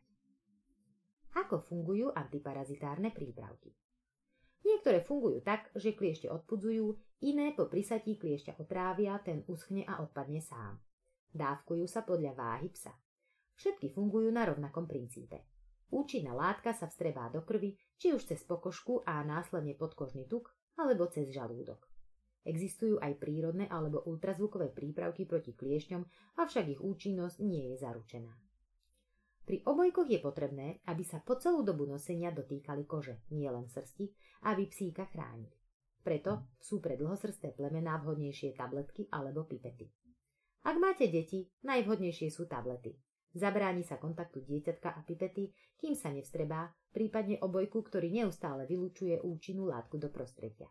Ako fungujú antiparazitárne prípravky? Niektoré fungujú tak, že kliešte odpudzujú, iné po prisatí kliešťa otrávia, ten uschne a odpadne sám. Dávkujú sa podľa váhy psa. Všetky fungujú na rovnakom princípe. Účinná látka sa vstrebá do krvi, či už cez pokožku a následne podkožný tuk, alebo cez žalúdok. Existujú aj prírodné alebo ultrazvukové prípravky proti kliešťom, avšak ich účinnosť nie je zaručená. Pri obojkoch je potrebné, aby sa po celú dobu nosenia dotýkali kože, nielen srsti, aby psíka chránili. Preto sú pre dlhosrsté plemená vhodnejšie tabletky alebo pipety. Ak máte deti, najvhodnejšie sú tablety. Zabráni sa kontaktu dieťatka a pipety, kým sa nevstrebá, prípadne obojku, ktorý neustále vylučuje účinnú látku do prostredia.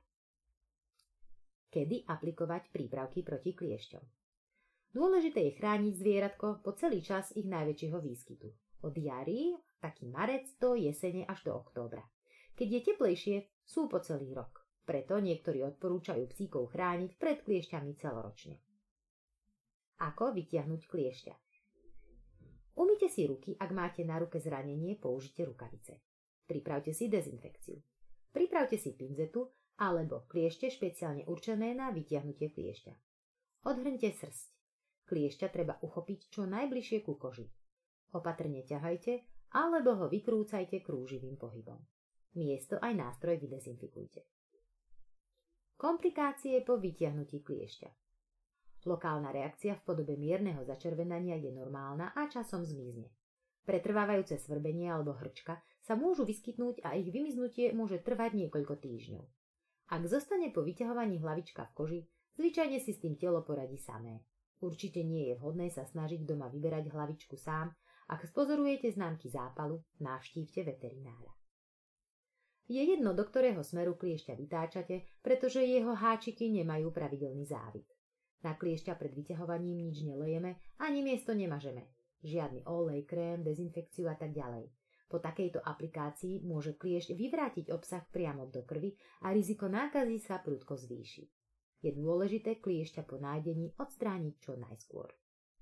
Kedy aplikovať prípravky proti kliešťom? Dôležité je chrániť zvieratko po celý čas ich najväčšieho výskytu. Od jary, taký marec, do jesene až do októbra. Keď je teplejšie, sú po celý rok. Preto niektorí odporúčajú psíkov chrániť pred kliešťami celoročne. Ako vytiahnuť kliešťa? Umyte si ruky, ak máte na ruke zranenie, použite rukavice. Pripravte si dezinfekciu. Pripravte si pinzetu alebo kliešte špeciálne určené na vytiahnutie kliešťa. Odhrňte srsť. Kliešťa treba uchopiť čo najbližšie ku koži. Opatrne ťahajte alebo ho vykrúcajte krúživým pohybom. Miesto aj nástroj vydezinfikujte. Komplikácie po vytiahnutí kliešťa. Lokálna reakcia v podobe mierneho začervenania je normálna a časom zmizne. Pretrvávajúce svrbenie alebo hrčka sa môžu vyskytnúť a ich vymiznutie môže trvať niekoľko týždňov. Ak zostane po vyťahovaní hlavička v koži, zvyčajne si s tým telo poradí samé. Určite nie je vhodné sa snažiť doma vyberať hlavičku sám. Ak spozorujete známky zápalu, navštívte veterinára. Je jedno, do ktorého smeru kliešťa vytáčate, pretože jeho háčiky nemajú pravidelný závit. Na kliešťa pred vyťahovaním nič nelejeme, ani miesto nemažeme. Žiadny olej, krém, dezinfekciu a tak ďalej. Po takejto aplikácii môže kliešť vyvrátiť obsah priamo do krvi a riziko nákazy sa prudko zvýši. Je dôležité kliešťa po nájdení odstrániť čo najskôr.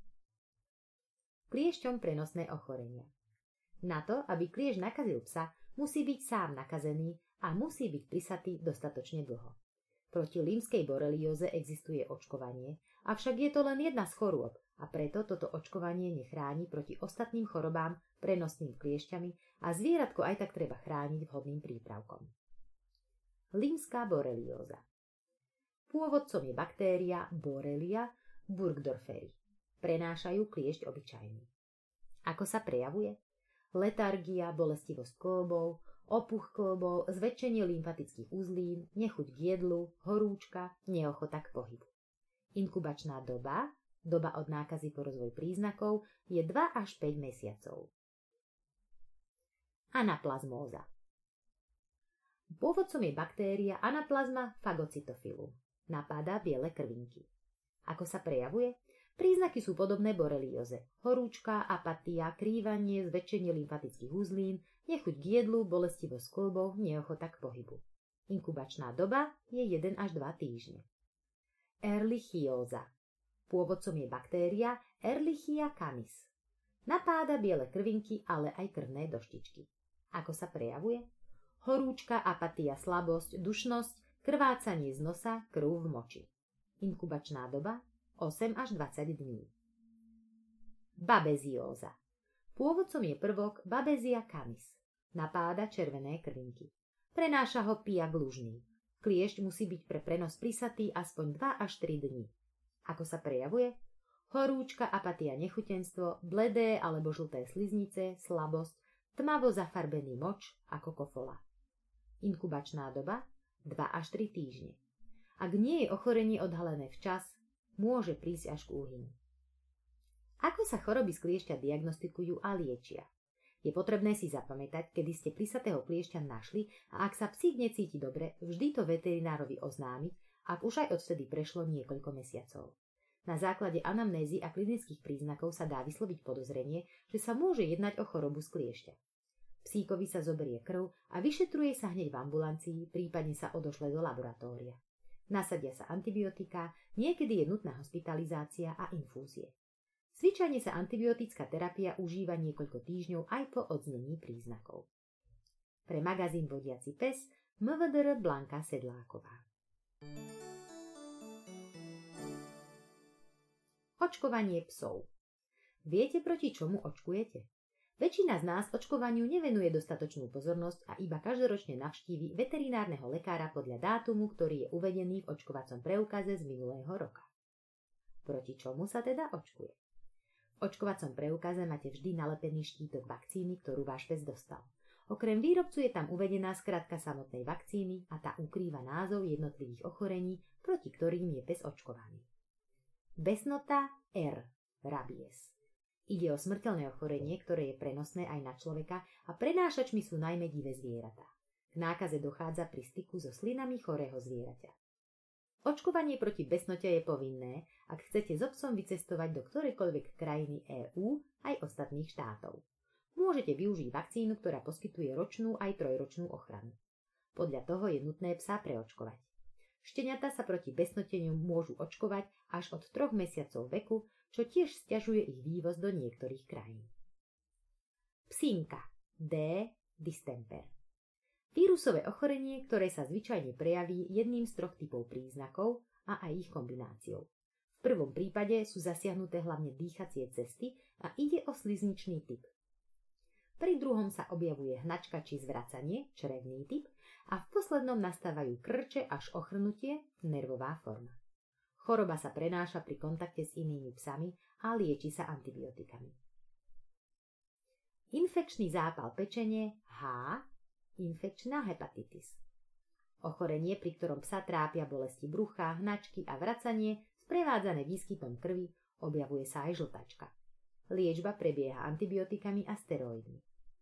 Kliešťom prenosné ochorenia. Na to, aby kliešť nakazil psa, musí byť sám nakazený a musí byť prisatý dostatočne dlho. Proti límskej borelióze existuje očkovanie, avšak je to len jedna z chorôb a preto toto očkovanie nechráni proti ostatným chorobám prenosným kliešťami a zvieratko aj tak treba chrániť vhodným prípravkom. Límska borelióza. Pôvodcom je baktéria Borrelia burgdorferi. Prenášajú kliešť obyčajný. Ako sa prejavuje? Letargia, bolestivosť kĺbov, opuch kĺbov, zväčšenie lymfatických uzlín, nechuť k jedlu, horúčka, neochota k pohybu. Inkubačná doba, doba od nákazy po rozvoj príznakov, je dva až päť mesiacov. Anaplazmóza. Pôvodcom je baktéria Anaplasma phagocytophilum. Napáda biele krvinky. Ako sa prejavuje? Príznaky sú podobné borelióze. Horúčka, apatia, krývanie, zväčšenie lymfatických uzlín, nechuť k jedlu, bolestivosť kĺbov, neochota k pohybu. Inkubačná doba je jeden až dva týždne. Ehrlichióza. Pôvodcom je baktéria Ehrlichia canis. Napáda biele krvinky, ale aj krvné doštičky. Ako sa prejavuje? Horúčka, apatia, slabosť, dušnosť, krvácanie z nosa, krv v moči. Inkubačná doba osem až dvadsať dní. Babezióza. Pôvodcom je prvok Babesia canis. Napáda červené krvinky. Prenáša ho pijak lužný. Kliešť musí byť pre prenos prisatý aspoň dva až tri dni. Ako sa prejavuje? Horúčka, apatia, nechutenstvo, bledé alebo žlté sliznice, slabosť, tmavo zafarbený moč ako kofola. Inkubačná doba dva až tri týždne. Ak nie je ochorenie odhalené včas, môže prísť až k úhynu. Ako sa choroby z kliešťa diagnostikujú a liečia? Je potrebné si zapamätať, kedy ste prisatého kliešťa našli a ak sa psík necíti dobre, vždy to veterinárovi oznámiť, ak už aj odvtedy prešlo niekoľko mesiacov. Na základe anamnézy a klinických príznakov sa dá vysloviť podozrenie, že sa môže jednať o chorobu z kliešťa. Psíkovi sa zoberie krv a vyšetruje sa hneď v ambulancii, prípadne sa odošle do laboratória. Nasadia sa antibiotika, niekedy je nutná hospitalizácia a infúzie. Zvyčajne sa antibiotická terapia užíva niekoľko týždňov aj po odznení príznakov. Pre magazín Vodiaci pes em vé dé er Blanka Sedláková. Očkovanie psov. Viete, proti čomu očkujete? Väčšina z nás očkovaniu nevenuje dostatočnú pozornosť a iba každoročne navštívi veterinárneho lekára podľa dátumu, ktorý je uvedený v očkovacom preukaze z minulého roka. Proti čomu sa teda očkuje? V očkovacom preukaze máte vždy nalepený štítok vakcíny, ktorú váš pes dostal. Okrem výrobcu je tam uvedená skratka samotnej vakcíny a tá ukrýva názov jednotlivých ochorení, proti ktorým je pes očkovaný. Besnota R. Rabies. Ide o smrteľné ochorenie, ktoré je prenosné aj na človeka a prenášačmi sú najmä divé zvieratá. K nákaze dochádza pri styku so slinami chorého zvieraťa. Očkovanie proti besnote je povinné, ak chcete so psom vycestovať do ktorejkoľvek krajiny EÚ aj ostatných štátov. Môžete využiť vakcínu, ktorá poskytuje ročnú aj trojročnú ochranu. Podľa toho je nutné psa preočkovať. Šteniatá sa proti besnoteniu môžu očkovať až od troch mesiacov veku, čo tiež sťažuje ich vývoz do niektorých krajín. Psínka D. distemper. Vírusové ochorenie, ktoré sa zvyčajne prejaví jedným z troch typov príznakov a aj ich kombináciou. V prvom prípade sú zasiahnuté hlavne dýchacie cesty a ide o slizničný typ. Pri druhom sa objavuje hnačka či zvracanie, črevný typ, a v poslednom nastávajú krče až ochrnutie, nervová forma. Choroba sa prenáša pri kontakte s inými psami a lieči sa antibiotikami. Infekčný zápal pečene H. Infekčná hepatitis. Ochorenie, pri ktorom psa trápia bolesti brucha, hnačky a vracanie, sprevádzané výskytom krvi, objavuje sa aj žltačka. Liečba prebieha antibiotikami a steroidmi.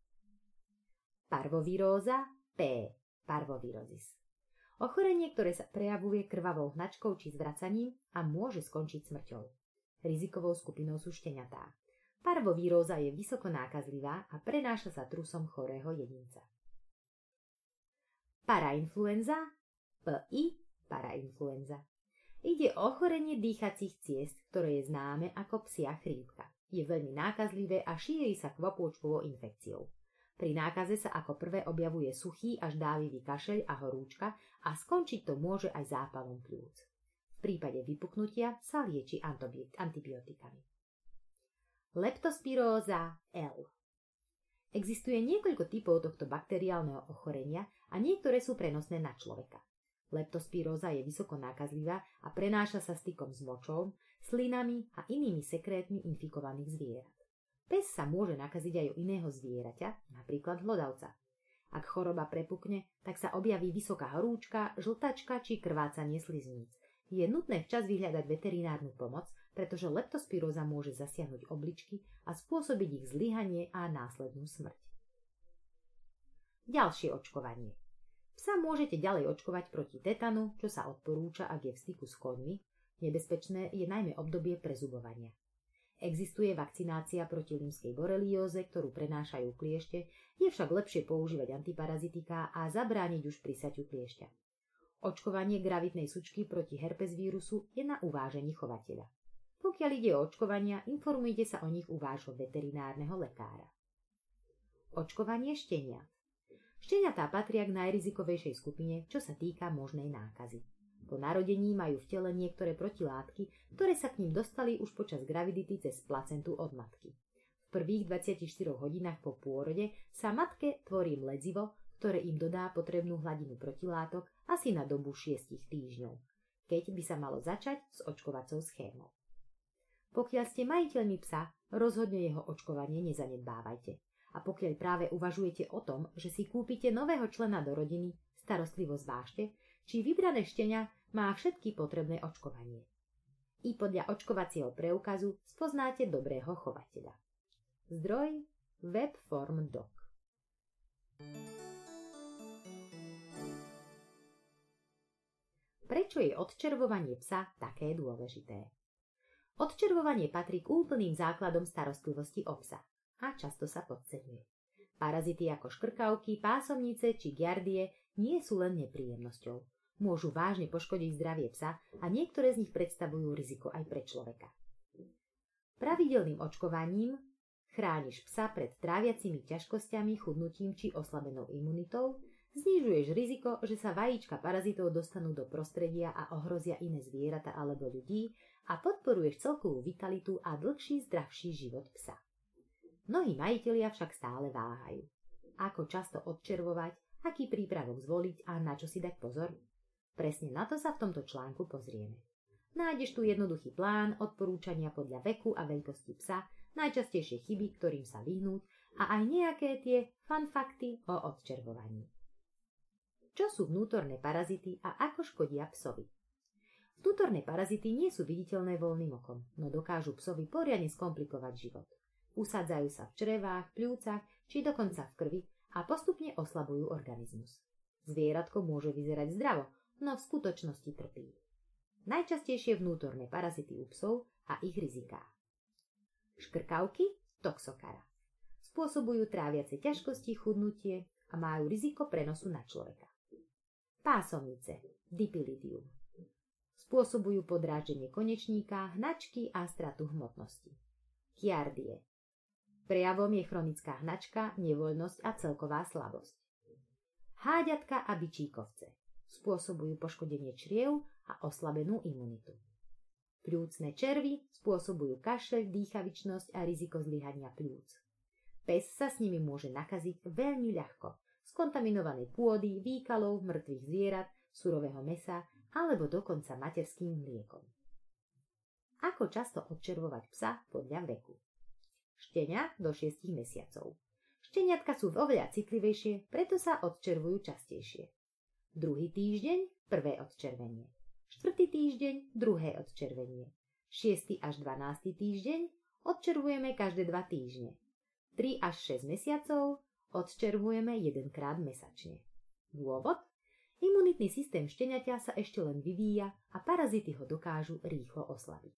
Parvoviróza P. Parvovirozis. Ochorenie, ktoré sa prejavuje krvavou hnačkou či zvracaním a môže skončiť smrťou. Rizikovou skupinou sú šteniatá. Parvoviróza je vysoko nákazlivá a prenáša sa trusom chorého jedinca. Parainfluenza P I. Parainfluenza. Ide o ochorenie dýchacích ciest, ktoré je známe ako psia chrípka. Je veľmi nákazlivé a šíri sa kvapôčkovou infekciou. Pri nákaze sa ako prvé objavuje suchý až dávivý kašeľ a horúčka a skončiť to môže aj zápalom pľúc. V prípade vypuknutia sa lieči antibiotikami. Leptospiróza L. Existuje niekoľko typov tohto bakteriálneho ochorenia a niektoré sú prenosné na človeka. Leptospiróza je vysoko nákazlivá a prenáša sa stykom s močou, slinami a inými sekrétmi infikovaných zvierat. Pes sa môže nakaziť aj u iného zvieraťa, napríklad hlodavca. Ak choroba prepukne, tak sa objaví vysoká horúčka, žltačka či krvácanie slizníc. Je nutné včas vyhľadať veterinárnu pomoc, pretože leptospiróza môže zasiahnuť obličky a spôsobiť ich zlyhanie a následnú smrť. Ďalšie očkovanie. Psa môžete ďalej očkovať proti tetanu, čo sa odporúča, ak je v styku s koňmi. Nebezpečné je najmä obdobie prezubovania. Existuje vakcinácia proti limskej borelióze, ktorú prenášajú kliešte, je však lepšie používať antiparazitika a zabrániť už prisaťu kliešťa. Očkovanie gravitnej sučky proti herpes vírusu je na uvážení chovateľa. Pokiaľ ide o očkovania, informujte sa o nich u vášho veterinárneho lekára. Očkovanie šteniat. Šteniatá patria k najrizikovejšej skupine, čo sa týka možnej nákazy. Po narodení majú v tele niektoré protilátky, ktoré sa k ním dostali už počas gravidity cez placentu od matky. V prvých dvadsiatich štyroch hodinách po pôrode sa matke tvorí mledzivo, ktoré im dodá potrebnú hladinu protilátok asi na dobu šiestich týždňov, keď by sa malo začať s očkovacou schémou. Pokiaľ ste majiteľmi psa, rozhodne jeho očkovanie nezanedbávajte. A pokiaľ práve uvažujete o tom, že si kúpite nového člena do rodiny, starostlivo zvážte, či vybrané štenia má všetky potrebné očkovanie. I podľa očkovacieho preukazu spoznáte dobrého chovateľa. Zdroj Webform.doc. Prečo je odčervovanie psa také dôležité? Odčervovanie patrí k úplným základom starostlivosti o psa a často sa podceňuje. Parazity ako škrkavky, pásomnice či giardie nie sú len nepríjemnosťou. Môžu vážne poškodiť zdravie psa a niektoré z nich predstavujú riziko aj pre človeka. Pravidelným očkovaním chrániš psa pred tráviacimi ťažkosťami, chudnutím či oslabenou imunitou, znižuješ riziko, že sa vajíčka parazitov dostanú do prostredia a ohrozia iné zvieratá alebo ľudí a podporuješ celkovú vitalitu a dlhší, zdravší život psa. Mnohí majitelia však stále váhajú. Ako často odčervovať, aký prípravok zvoliť a na čo si dať pozor? Presne na to sa v tomto článku pozrieme. Nájdeš tu jednoduchý plán, odporúčania podľa veku a veľkosti psa, najčastejšie chyby, ktorým sa vyhnúť a aj nejaké tie fun fakty o odčervovaní. Čo sú vnútorné parazity a ako škodia psovi? Vnútorné parazity nie sú viditeľné voľným okom, no dokážu psovi poriadne skomplikovať život. Usádzajú sa v črevách, pľúcach či dokonca v krvi a postupne oslabujú organizmus. Zvieratko môže vyzerať zdravo, no v skutočnosti trpí. Najčastejšie vnútorné parazity u psov a ich riziká. Škrkavky, toxokara. Spôsobujú tráviace ťažkosti, chudnutie a majú riziko prenosu na človeka. Pásomnice, dipilidium. Spôsobujú podráždenie konečníka, hnačky a stratu hmotnosti. Giardie. Prejavom je chronická hnačka, nevoľnosť a celková slabosť. Háďatka a bičíkovce. Spôsobujú poškodenie čriev a oslabenú imunitu. Pľúcne červy spôsobujú kašeľ, dýchavičnosť a riziko zlyhania pľúc. Pes sa s nimi môže nakaziť veľmi ľahko z kontaminovanej pôdy, výkalov, mŕtvych zvierat, surového mäsa alebo dokonca materským mliekom. Ako často odčervovať psa podľa veku? Štenia do šiestich mesiacov. Šteniatka sú oveľa citlivejšie, preto sa odčervujú častejšie. Druhý týždeň prvé odčervenie. Štvrtý týždeň druhé odčervenie. Šiesty až dvanásty týždeň odčervujeme každé dva týždne. tri až šesť mesiacov odčervujeme jedenkrát mesačne. Dôvod? Imunitný systém šteniaťa sa ešte len vyvíja a parazity ho dokážu rýchlo oslabiť.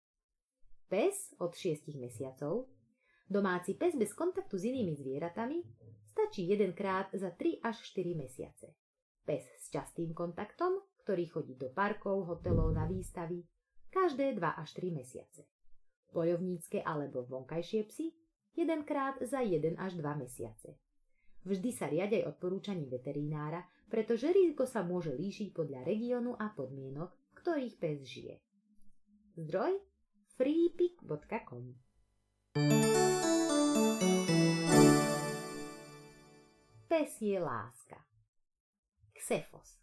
Pes od šiestich mesiacov. Domáci pes bez kontaktu s inými zvieratami stačí jedenkrát za tri až štyri mesiace. Pes s častým kontaktom, ktorý chodí do parkov, hotelov, na výstavy, každé dva až tri mesiace. Poľovnícke alebo vonkajšie psy jedenkrát za jeden až dva mesiace. Vždy sa riaď aj odporúčaním veterinára, pretože riziko sa môže líšiť podľa regiónu a podmienok, v ktorých pes žije. Zdroj freepik bodka com. Pes je láska. Xefos.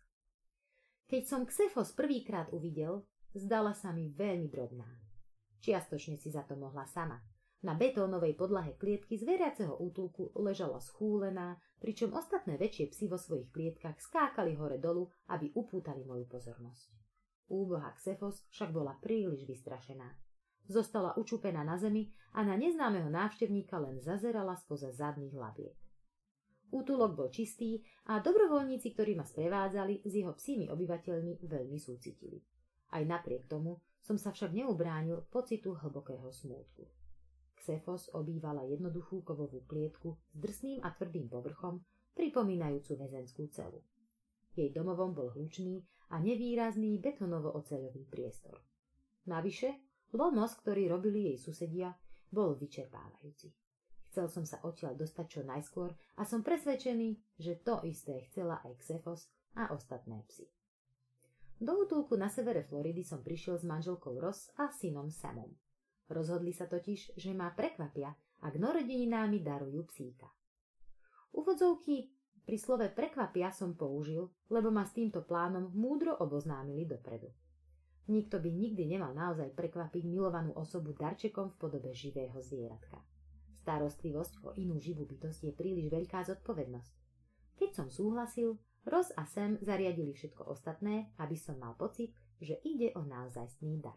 Keď som Xefos prvýkrát uvidel, zdala sa mi veľmi drobná. Čiastočne si za to mohla sama. Na betónovej podlahe klietky zveriaceho útulku ležala schúlená, pričom ostatné väčšie psi vo svojich klietkach skákali hore dolu, aby upútali moju pozornosť. Úbohá Xefos však bola príliš vystrašená. Zostala učupená na zemi a na neznámeho návštevníka len zazerala spoza zadných labiek. Útulok bol čistý a dobrovoľníci, ktorí ma sprevádzali, s jeho psími obyvateľmi veľmi súcitili. Aj napriek tomu som sa však neubránil pocitu hlbokého smútku. Xefos obývala jednoduchú kovovú klietku s drsným a tvrdým povrchom, pripomínajúcu väzenskú celu. Jej domovom bol hlučný a nevýrazný betonovo-oceľový priestor. Navyše, lomos, ktorý robili jej susedia, bol vyčerpávajúci. Chcel som sa odtiaľ dostať čo najskôr a som presvedčený, že to isté chcela aj Xefos a ostatné psy. Do útulku na severe Floridy som prišiel s manželkou Ross a synom Samom. Rozhodli sa totiž, že ma prekvapia, ak narodeninám mi darujú psíka. Úvodzovky pri slove prekvapia som použil, lebo ma s týmto plánom múdro oboznámili dopredu. Nikto by nikdy nemal naozaj prekvapiť milovanú osobu darčekom v podobe živého zvieratka. Starostlivosť o inú živú bytosť je príliš veľká zodpovednosť. Keď som súhlasil, Ross a Sam zariadili všetko ostatné, aby som mal pocit, že ide o naozajstný dar.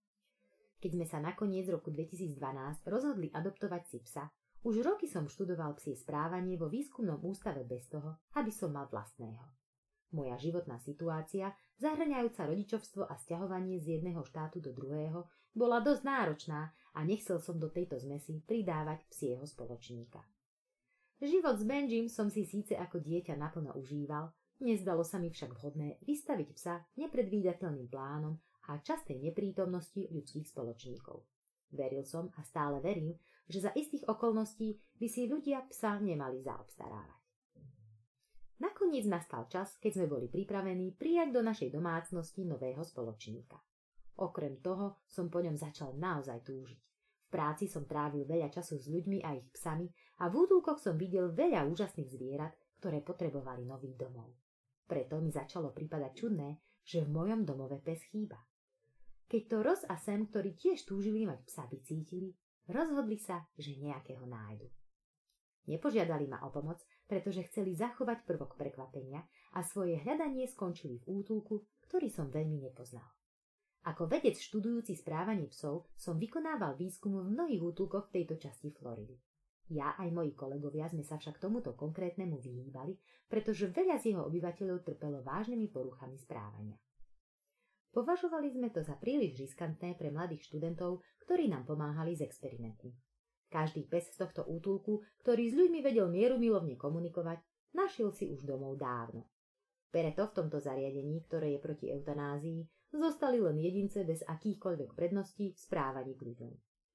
Keď sme sa nakoniec roku dvetisícdvanásť rozhodli adoptovať si psa, už roky som študoval psie správanie vo výskumnom ústave bez toho, aby som mal vlastného. Moja životná situácia, zahŕňajúca rodičovstvo a sťahovanie z jedného štátu do druhého, bola dosť náročná a nechcel som do tejto zmesi pridávať psieho spoločníka. Život s Benjim som si síce ako dieťa naplno užíval, nezdalo sa mi však vhodné vystaviť psa nepredvídateľným plánom a častej neprítomnosti ľudských spoločníkov. Veril som a stále verím, že za istých okolností by si ľudia psa nemali zaobstarávať. Nakoniec nastal čas, keď sme boli pripravení prijať do našej domácnosti nového spoločníka. Okrem toho som po ňom začal naozaj túžiť. V práci som trávil veľa času s ľuďmi a ich psami a v útulkoch som videl veľa úžasných zvierat, ktoré potrebovali nový domov. Preto mi začalo pripadať čudné, že v mojom domove pes chýba. Keď to Ross a Sam, ktorí tiež túžili mať psa, vycítili, rozhodli sa, že nejakého nájdu. Nepožiadali ma o pomoc, pretože chceli zachovať prvok prekvapenia a svoje hľadanie skončili v útulku, ktorý som veľmi nepoznal. Ako vedec študujúci správanie psov som vykonával výskum v mnohých útulkoch v tejto časti Floridy. Ja aj moji kolegovia sme sa však tomuto konkrétnemu vyhýbali, pretože veľa z jeho obyvateľov trpelo vážnymi poruchami správania. Považovali sme to za príliš riskantné pre mladých študentov, ktorí nám pomáhali s experimentmi. Každý pes z tohto útulku, ktorý s ľuďmi vedel mierumilovne komunikovať, našiel si už domov dávno. Preto v tomto zariadení, ktoré je proti eutanázii, zostali len jedince bez akýchkoľvek predností v správaní k ľuďom.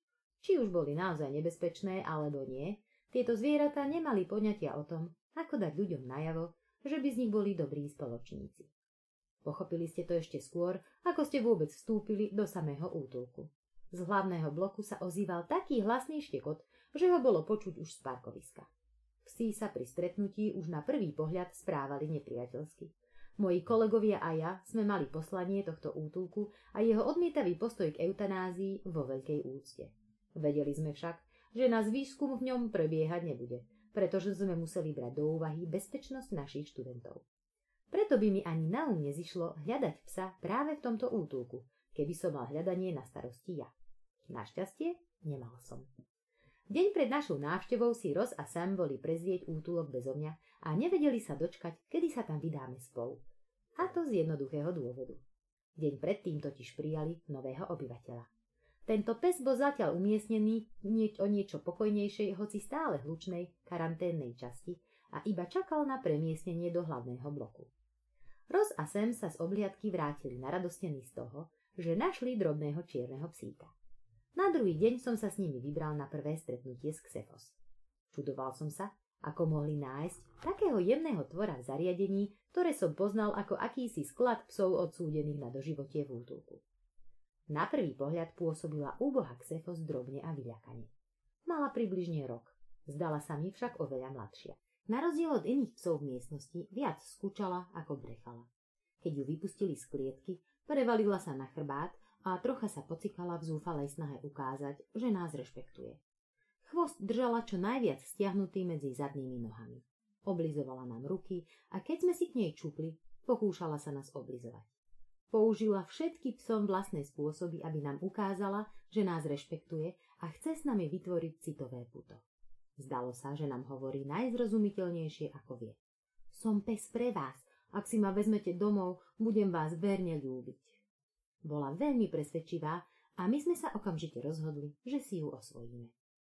Či už boli naozaj nebezpečné alebo nie, tieto zvieratá nemali poňatia o tom, ako dať ľuďom najavo, že by z nich boli dobrí spoločníci. Pochopili ste to ešte skôr, ako ste vôbec vstúpili do samého útulku. Z hlavného bloku sa ozýval taký hlasný štekot, že ho bolo počuť už z parkoviska. Psi sa pri stretnutí už na prvý pohľad správali nepriateľsky. Moji kolegovia a ja sme mali poslanie tohto útulku a jeho odmietavý postoj k eutanázii vo veľkej úcte. Vedeli sme však, že nás výskum v ňom prebiehať nebude, pretože sme museli brať do úvahy bezpečnosť našich študentov. Preto by mi ani na um nezišlo hľadať psa práve v tomto útulku, keby som mal hľadanie na starosti ja. Našťastie nemal som. Deň pred našou návštevou si Ross a Sam boli prezrieť útulok bezo mňa a nevedeli sa dočkať, kedy sa tam vydáme spolu. A to z jednoduchého dôvodu. Deň predtým totiž prijali nového obyvateľa. Tento pes bol zatiaľ umiestnený nieč o niečo pokojnejšej, hoci stále hlučnej karanténnej časti a iba čakal na premiestnenie do hlavného bloku. Ross a Sam sa z obhliadky vrátili naradostení z toho, že našli drobného čierneho psíka. Na druhý deň som sa s nimi vybral na prvé stretnutie s Xefos. Čudoval som sa, Ako mohli nájsť takého jemného tvora v zariadení, ktoré som poznal ako akýsi sklad psov odsúdených na doživotie v útulku. Na prvý pohľad pôsobila úboha Ksefos drobne a vyľakane. Mala približne rok, zdala sa mi však oveľa mladšia. Na rozdiel od iných psov v miestnosti viac skúčala ako brechala. Keď ju vypustili z klietky, prevalila sa na chrbát a trocha sa pocikala v zúfalej snahe ukázať, že nás rešpektuje. Chvost držala čo najviac stiahnutý medzi zadnými nohami. Oblizovala nám ruky a keď sme si k nej čupli, pokúšala sa nás oblizovať. Použila všetky psom vlastné spôsoby, aby nám ukázala, že nás rešpektuje a chce s nami vytvoriť citové puto. Zdalo sa, že nám hovorí najzrozumiteľnejšie, ako vie. Som pes pre vás. Ak si ma vezmete domov, budem vás verne ľúbiť. Bola veľmi presvedčivá a my sme sa okamžite rozhodli, že si ju osvojíme.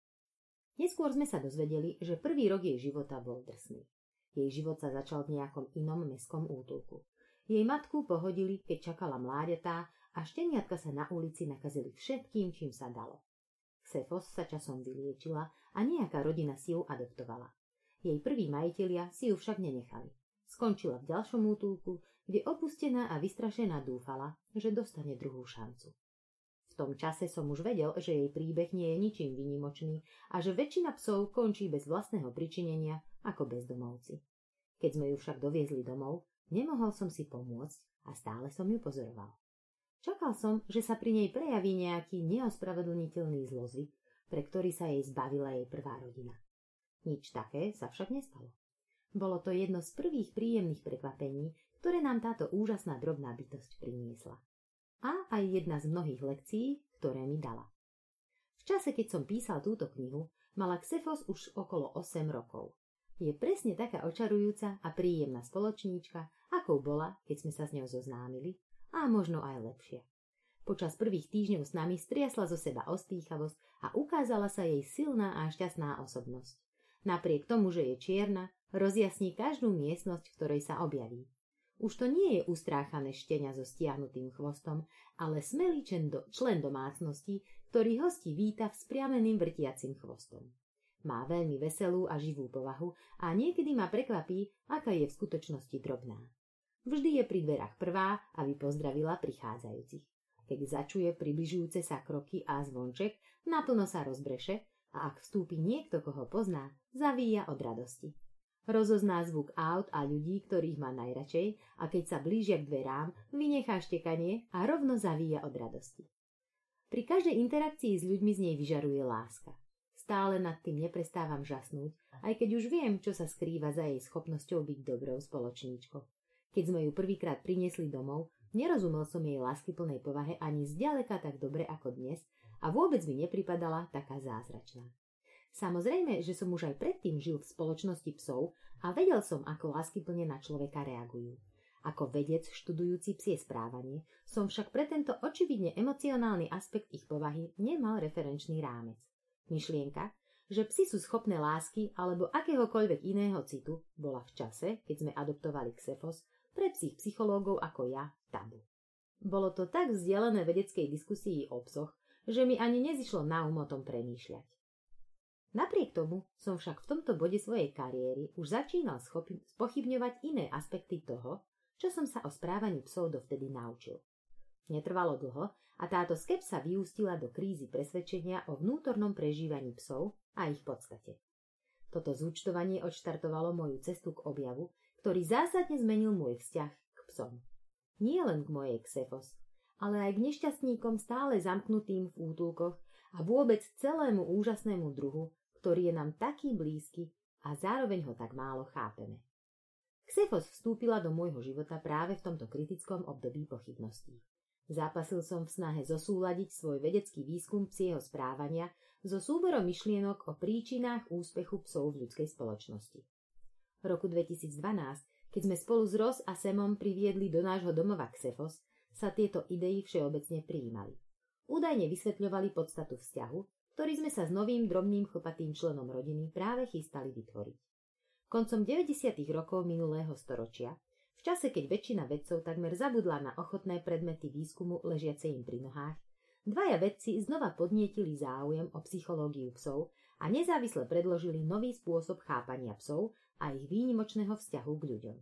Neskôr sme sa dozvedeli, že prvý rok jej života bol drsný. Jej život sa začal v nejakom inom mestskom útulku. Jej matku pohodili, keď čakala mláďatá a šteniatka sa na ulici nakazili všetkým, čím sa dalo. Ksefos sa časom vyliečila a nejaká rodina si ju adoptovala. Jej prví majitelia si ju však nenechali. Skončila v ďalšom útulku, kde opustená a vystrašená dúfala, že dostane druhú šancu. V tom čase som už vedel, že jej príbeh nie je ničím výnimočný a že väčšina psov končí bez vlastného pričinenia ako bezdomovci. Keď sme ju však doviezli domov, nemohol som si pomôcť a stále som ju pozoroval. Čakal som, že sa pri nej prejaví nejaký neospravedlniteľný zlozvyk, pre ktorý sa jej zbavila jej prvá rodina. Nič také sa však nestalo. Bolo to jedno z prvých príjemných prekvapení, ktoré nám táto úžasná drobná bytosť priniesla. A aj jedna z mnohých lekcií, ktoré mi dala. V čase, keď som písal túto knihu, mala Ksefos už okolo osem rokov. Je presne taká očarujúca a príjemná spoločníčka, akou bola, keď sme sa s ňou zoznámili, a možno aj lepšia. Počas prvých týždňov s nami striasla zo seba ostýchavosť a ukázala sa jej silná a šťastná osobnosť. Napriek tomu, že je čierna, rozjasní každú miestnosť, v ktorej sa objaví. Už to nie je ustráchané štenia so stiahnutým chvostom, ale smelý do, člen domácnosti, ktorý hostí víta vzpriameným vrtiacim chvostom. Má veľmi veselú a živú povahu a niekedy ma prekvapí, aká je v skutočnosti drobná. Vždy je pri dverách prvá, aby pozdravila prichádzajúcich. Keď začuje približujúce sa kroky a zvonček, naplno sa rozbreše a ak vstúpi niekto, koho pozná, zavíja od radosti. Rozozná zvuk aut a ľudí, ktorých má najradšej, a keď sa blížia k dverám, vynechá štekanie a rovno zavíja od radosti. Pri každej interakcii s ľuďmi z nej vyžaruje láska. Stále nad tým neprestávam žasnúť, aj keď už viem, čo sa skrýva za jej schopnosťou byť dobrou spoločníčkou. Keď sme ju prvýkrát priniesli domov, nerozumel som jej láskyplnej povahe ani zďaleka tak dobre ako dnes a vôbec mi nepripadala taká zázračná. Samozrejme, že som už aj predtým žil v spoločnosti psov a vedel som, ako láskyplne na človeka reagujú. Ako vedec študujúci psie správanie som však pre tento očividne emocionálny aspekt ich povahy nemal referenčný rámec. Myšlienka, že psi sú schopné lásky alebo akéhokoľvek iného citu, bola v čase, keď sme adoptovali Ksefos, pre psích psychológov ako ja tabu. Bolo to tak vzdialené vedeckej diskusii o psoch, že mi ani nezišlo na um o tom premýšľať. Napriek tomu som však v tomto bode svojej kariéry už začínal schopy, spochybňovať iné aspekty toho, čo som sa o správaní psov dovtedy naučil. Netrvalo dlho a táto skepsa vyústila do krízy presvedčenia o vnútornom prežívaní psov a ich podstate. Toto zúčtovanie odštartovalo moju cestu k objavu, ktorý zásadne zmenil môj vzťah k psom. Nie len k mojej Ksefos, ale aj k nešťastníkom stále zamknutým v útulkoch a vôbec celému úžasnému druhu, ktorý je nám taký blízky a zároveň ho tak málo chápeme. Ksefos vstúpila do môjho života práve v tomto kritickom období pochybností. Zápasil som v snahe zosúladiť svoj vedecký výskum psieho správania so súborom myšlienok o príčinách úspechu psov v ľudskej spoločnosti. V roku dvetisícdvanásť, keď sme spolu s Ross a Samom priviedli do nášho domova Ksefos, sa tieto idei všeobecne prijímali. Údajne vysvetľovali podstatu vzťahu, ktorý sme sa s novým drobným chlpatým členom rodiny práve chystali vytvoriť. Koncom deväťdesiatych rokov minulého storočia, v čase, keď väčšina vedcov takmer zabudla na ochotné predmety výskumu ležiace im pri nohách, Dvaja vedci znova podnietili záujem o psychológiu psov a nezávisle predložili nový spôsob chápania psov a ich výnimočného vzťahu k ľuďom.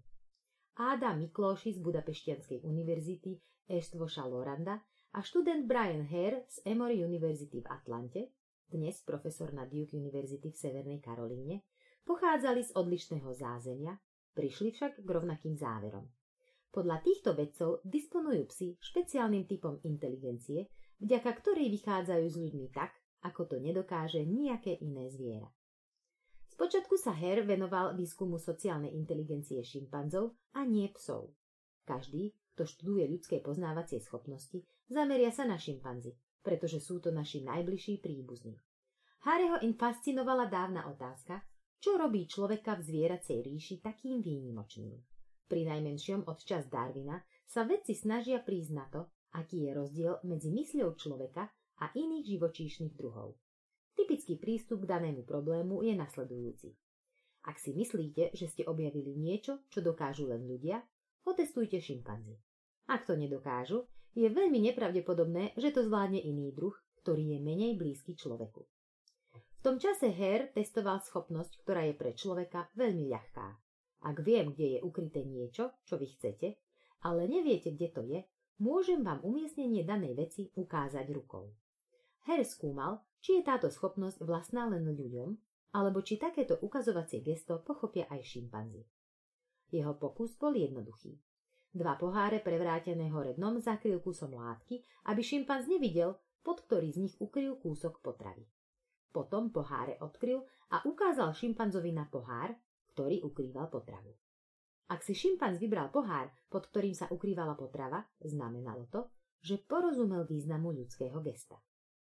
Adam Miklóši z Budapešťanskej univerzity Eötvös Loranda a študent Brian Hare z Emory University v Atlante, dnes profesor na Duke University v Severnej Karolíne, pochádzali z odlišného zázemia, prišli však k rovnakým záverom. Podľa týchto vedcov disponujú psi špeciálnym typom inteligencie, vďaka ktorej vychádzajú s ľuďmi tak, ako to nedokáže nejaké iné zviera. Spočiatku sa Hare venoval výskumu sociálnej inteligencie šimpanzov a nie psov. Každý, kto študuje ľudské poznávacie schopnosti, zameria sa na šimpanzi, pretože sú to naši najbližší príbuzní. Hareho in fascinovala dávna otázka, čo robí človeka v zvieracej ríši takým výnimočným. Prinajmenšom od čas Darwina sa vedci snažia prísť na to, aký je rozdiel medzi mysľou človeka a iných živočíšnych druhov. Typický prístup k danému problému je nasledujúci. Ak si myslíte, že ste objavili niečo, čo dokážu len ľudia, otestujte šimpanzi. Ak to nedokážu, je veľmi nepravdepodobné, že to zvládne iný druh, ktorý je menej blízky človeku. V tom čase Hare testoval schopnosť, ktorá je pre človeka veľmi ľahká. Ak viem, kde je ukryté niečo, čo vy chcete, ale neviete, kde to je, môžem vám umiestnenie danej veci ukázať rukou. Hare skúmal, či je táto schopnosť vlastná len ľuďom, alebo či takéto ukazovacie gesto pochopia aj šimpanzi. Jeho pokus bol jednoduchý. Dva poháre prevrátené hore dnom zakryl kúsom látky, aby šimpanz nevidel, pod ktorý z nich ukryl kúsok potravy. Potom poháre odkryl a ukázal šimpanzovi na pohár, ktorý ukrýval potravu. Ak si šimpanz vybral pohár, pod ktorým sa ukrývala potrava, znamenalo to, že porozumel významu ľudského gesta.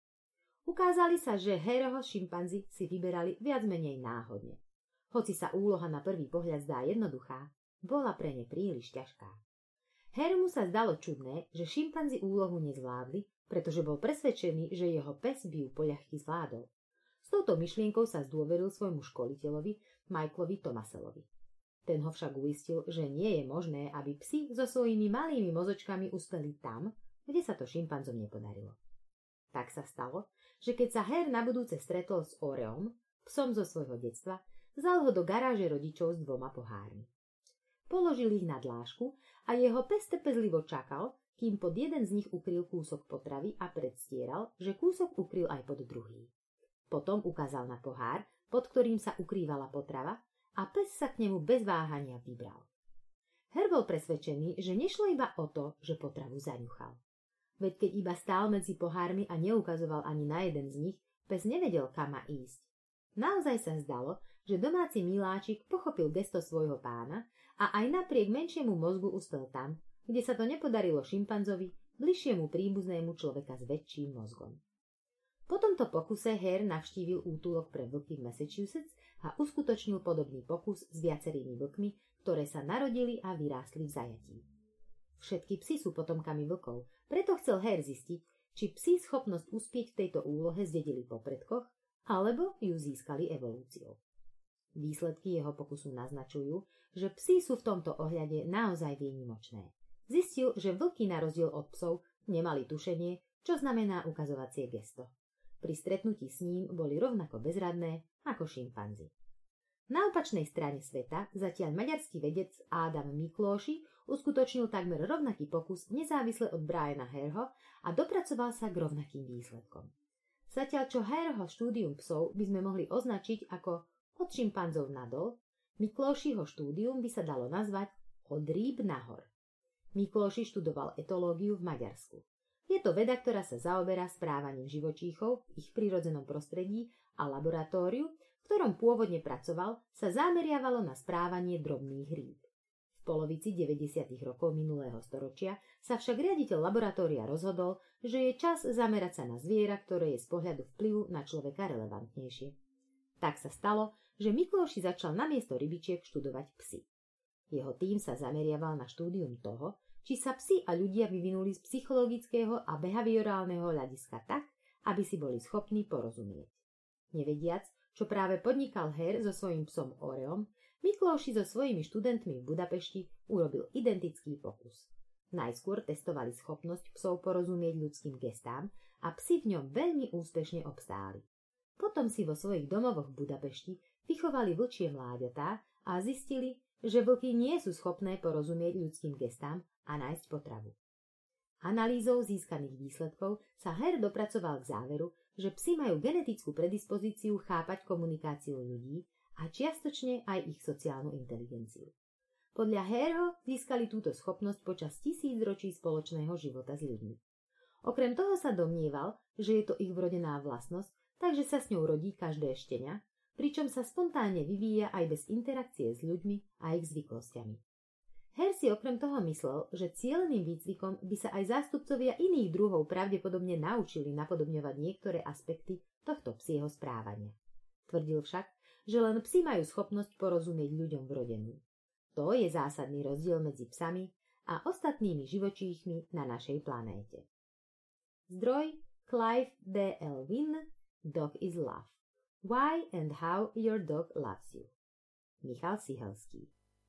Ukázali sa, že Hareho šimpanzi si vyberali viac menej náhodne. Hoci sa úloha na prvý pohľad zdá jednoduchá, bola pre ne príliš ťažká. Haremu sa zdalo čudné, že šimpanzi úlohu nezvládli, pretože bol presvedčený, že jeho pes by ju poľahky zvládol. S touto myšlienkou sa zdôveril svojmu školiteľovi, Michaelovi Thomasellovi. Ten ho však uistil, že nie je možné, aby psi so svojimi malými mozočkami uspeli tam, kde sa to šimpanzom nepodarilo. Tak sa stalo, že keď sa Hare na budúce stretol s Oreom, psom zo svojho detstva, vzal ho do garáže rodičov s dvoma pohármi. Položil ich na dlášku a jeho pes trpezlivo čakal, kým pod jeden z nich ukryl kúsok potravy a predstieral, že kúsok ukryl aj pod druhý. Potom ukázal na pohár, pod ktorým sa ukrývala potrava, a pes sa k nemu bez váhania vybral. Hare bol presvedčený, že nešlo iba o to, že potravu zaňuchal. Veď keď iba stál medzi pohármi a neukazoval ani na jeden z nich, pes nevedel, kam má ísť. Naozaj sa zdalo, že domáci miláčik pochopil gesto svojho pána a aj napriek menšiemu mozgu uspel tam, kde sa to nepodarilo šimpanzovi, bližšiemu príbuznému človeka s väčším mozgom. Po tomto pokuse Hare navštívil útulok pre vlky v Massachusetts a uskutočnil podobný pokus s viacerými vlkmi, ktoré sa narodili a vyrástli v zajatí. Všetky psi sú potomkami vlkov, preto chcel Hare zistiť, či psi schopnosť uspieť v tejto úlohe zdedili po predkoch, alebo ju získali evolúciou. Výsledky jeho pokusu naznačujú, že psi sú v tomto ohľade naozaj výnimočné. Zistil, že vlky na rozdiel od psov nemali tušenie, čo znamená ukazovacie gesto. Pri stretnutí s ním boli rovnako bezradné ako šimpanzi. Na opačnej strane sveta zatiaľ maďarský vedec Adam Miklóši uskutočnil takmer rovnaký pokus nezávisle od Briana Hareho a dopracoval sa k rovnakým výsledkom. Zatiaľ čo Hareho štúdium psov by sme mohli označiť ako od šimpanzov nadol, Miklóšiho štúdium by sa dalo nazvať od rýb nahor. Miklóši študoval etológiu v Maďarsku. Je to veda, ktorá sa zaoberá správaním živočíchov v ich prirodzenom prostredí a laboratóriu, v ktorom pôvodne pracoval, sa zameriavalo na správanie drobných rýb. V polovici deväťdesiatych rokov minulého storočia sa však riaditeľ laboratória rozhodol, že je čas zamerať sa na zviera, ktoré je z pohľadu vplyvu na človeka relevantnejšie. Tak sa stalo, že Miklóši začal namiesto rybičiek študovať psy. Jeho tím sa zameriaval na štúdium toho, či sa psi a ľudia vyvinuli z psychologického a behaviorálneho hľadiska tak, aby si boli schopní porozumieť. Nevediac, čo práve podnikal Hare so svojím psom Oreom, Miklóši so svojimi študentmi v Budapešti urobil identický pokus. Najskôr testovali schopnosť psov porozumieť ľudským gestám a psi v ňom veľmi úspešne obstáli. Potom si vo svojich domovoch v Budapešti vychovali vlčie mláďatá a zistili, že vlky nie sú schopné porozumieť ľudským gestám a nájsť potravu. Analýzou získaných výsledkov sa Hare dopracoval k záveru, že psi majú genetickú predispozíciu chápať komunikáciu ľudí a čiastočne aj ich sociálnu inteligenciu. Podľa Hareho získali túto schopnosť počas tisícročí spoločného života s ľuďmi. Okrem toho sa domnieval, že je to ich vrodená vlastnosť, takže sa s ňou rodí každé štenia, pričom sa spontánne vyvíja aj bez interakcie s ľuďmi a ich zvyklosťami. Hare si okrem toho myslel, že cieleným výcvikom by sa aj zástupcovia iných druhov pravdepodobne naučili napodobňovať niektoré aspekty tohto psieho správania. Tvrdil však, že len psi majú schopnosť porozumieť ľuďom vrodenú. To je zásadný rozdiel medzi psami a ostatnými živočíchmi na našej planéte. Zdroj Clive D. L. Wynne, Dog is Love. Why and how your dog loves you. Michal Sihelský.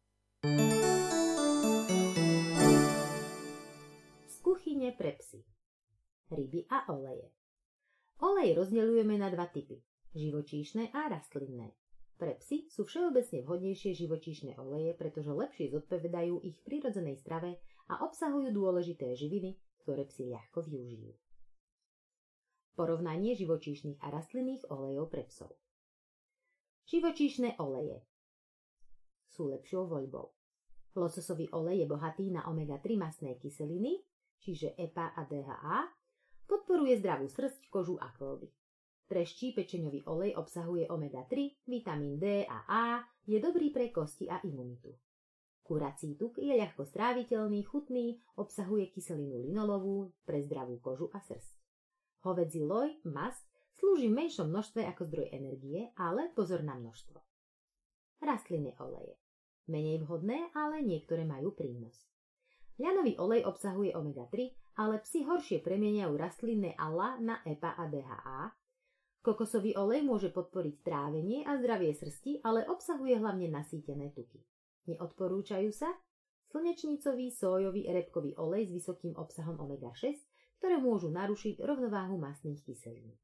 Z kuchyne pre psy. Ryby a oleje. Olej rozdeľujeme na dva typy, živočíšne a rastlinné. Pre psy sú všeobecne vhodnejšie živočíšne oleje, pretože lepšie zodpovedajú ich prirodzenej strave a obsahujú dôležité živiny, ktoré psi ľahko využijú. Porovnanie živočíšnych a rastlinných olejov pre psov. Živočíšne oleje sú lepšou voľbou. Lososový olej je bohatý na omega tri mastné kyseliny, čiže E P A a D H A, podporuje zdravú srsť, kožu a kĺby. Treščí pečeňový olej obsahuje omega tri, vitamín D a A, je dobrý pre kosti a imunitu. Kurací tuk je ľahko stráviteľný, chutný, obsahuje kyselinu linolovú pre zdravú kožu a srsť. Hovädzí loj, mast, slúži v menšom množstve ako zdroj energie, ale pozor na množstvo. Rastlinné oleje. Menej vhodné, ale niektoré majú prínos. Ľanový olej obsahuje omega tri, ale psi horšie premieňajú rastlinné ala na E P A a D H A. Kokosový olej môže podporiť trávenie a zdravie srsti, ale obsahuje hlavne nasýtené tuky. Neodporúčajú sa slnečnicový, sójový, repkový olej s vysokým obsahom omega šesť, ktoré môžu narušiť rovnováhu mastných kyselín.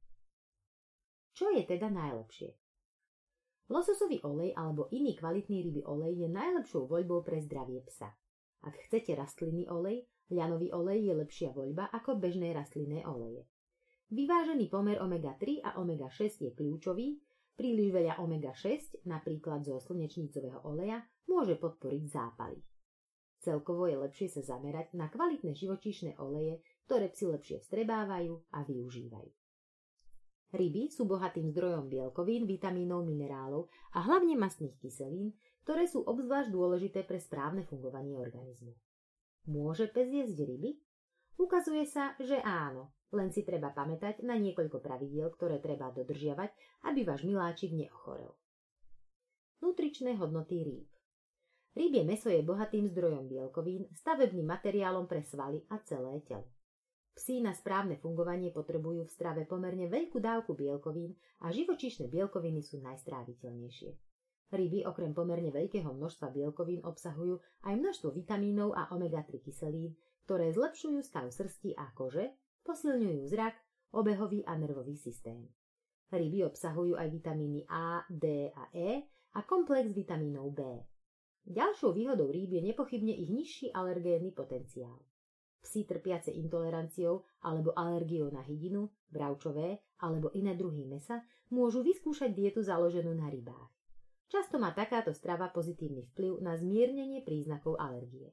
Čo je teda najlepšie? Lososový olej alebo iný kvalitný rybý olej je najlepšou voľbou pre zdravie psa. Ak chcete rastlinný olej, ľanový olej je lepšia voľba ako bežné rastlinné oleje. Vyvážený pomer omega tri a omega šesť je kľúčový, príliš veľa omega šesť, napríklad zo slnečnicového oleja, môže podporiť zápaly. Celkovo je lepšie sa zamerať na kvalitné živočíšne oleje, ktoré psi lepšie vstrebávajú a využívajú. Ryby sú bohatým zdrojom bielkovín, vitamínov, minerálov a hlavne mastných kyselín, ktoré sú obzvlášť dôležité pre správne fungovanie organizmu. Môže pes jesť ryby? Ukazuje sa, že áno, len si treba pamätať na niekoľko pravidiel, ktoré treba dodržiavať, aby váš miláčik neochorel. Nutričné hodnoty rýb. Rybie mäso je bohatým zdrojom bielkovín, stavebným materiálom pre svaly a celé telo. Psi na správne fungovanie potrebujú v strave pomerne veľkú dávku bielkovín a živočíšne bielkoviny sú najstráviteľnejšie. Ryby okrem pomerne veľkého množstva bielkovín obsahujú aj množstvo vitamínov a omega tri kyselín, ktoré zlepšujú stav srsti a kože, posilňujú zrak, obehový a nervový systém. Ryby obsahujú aj vitamíny A, D a E a komplex vitamínov B. Ďalšou výhodou rýb je nepochybne ich nižší alergénny potenciál. Psi trpiace intoleranciou alebo alergiou na hydinu, bravčové alebo iné druhy mäsa môžu vyskúšať dietu založenú na rybách. Často má takáto strava pozitívny vplyv na zmiernenie príznakov alergie.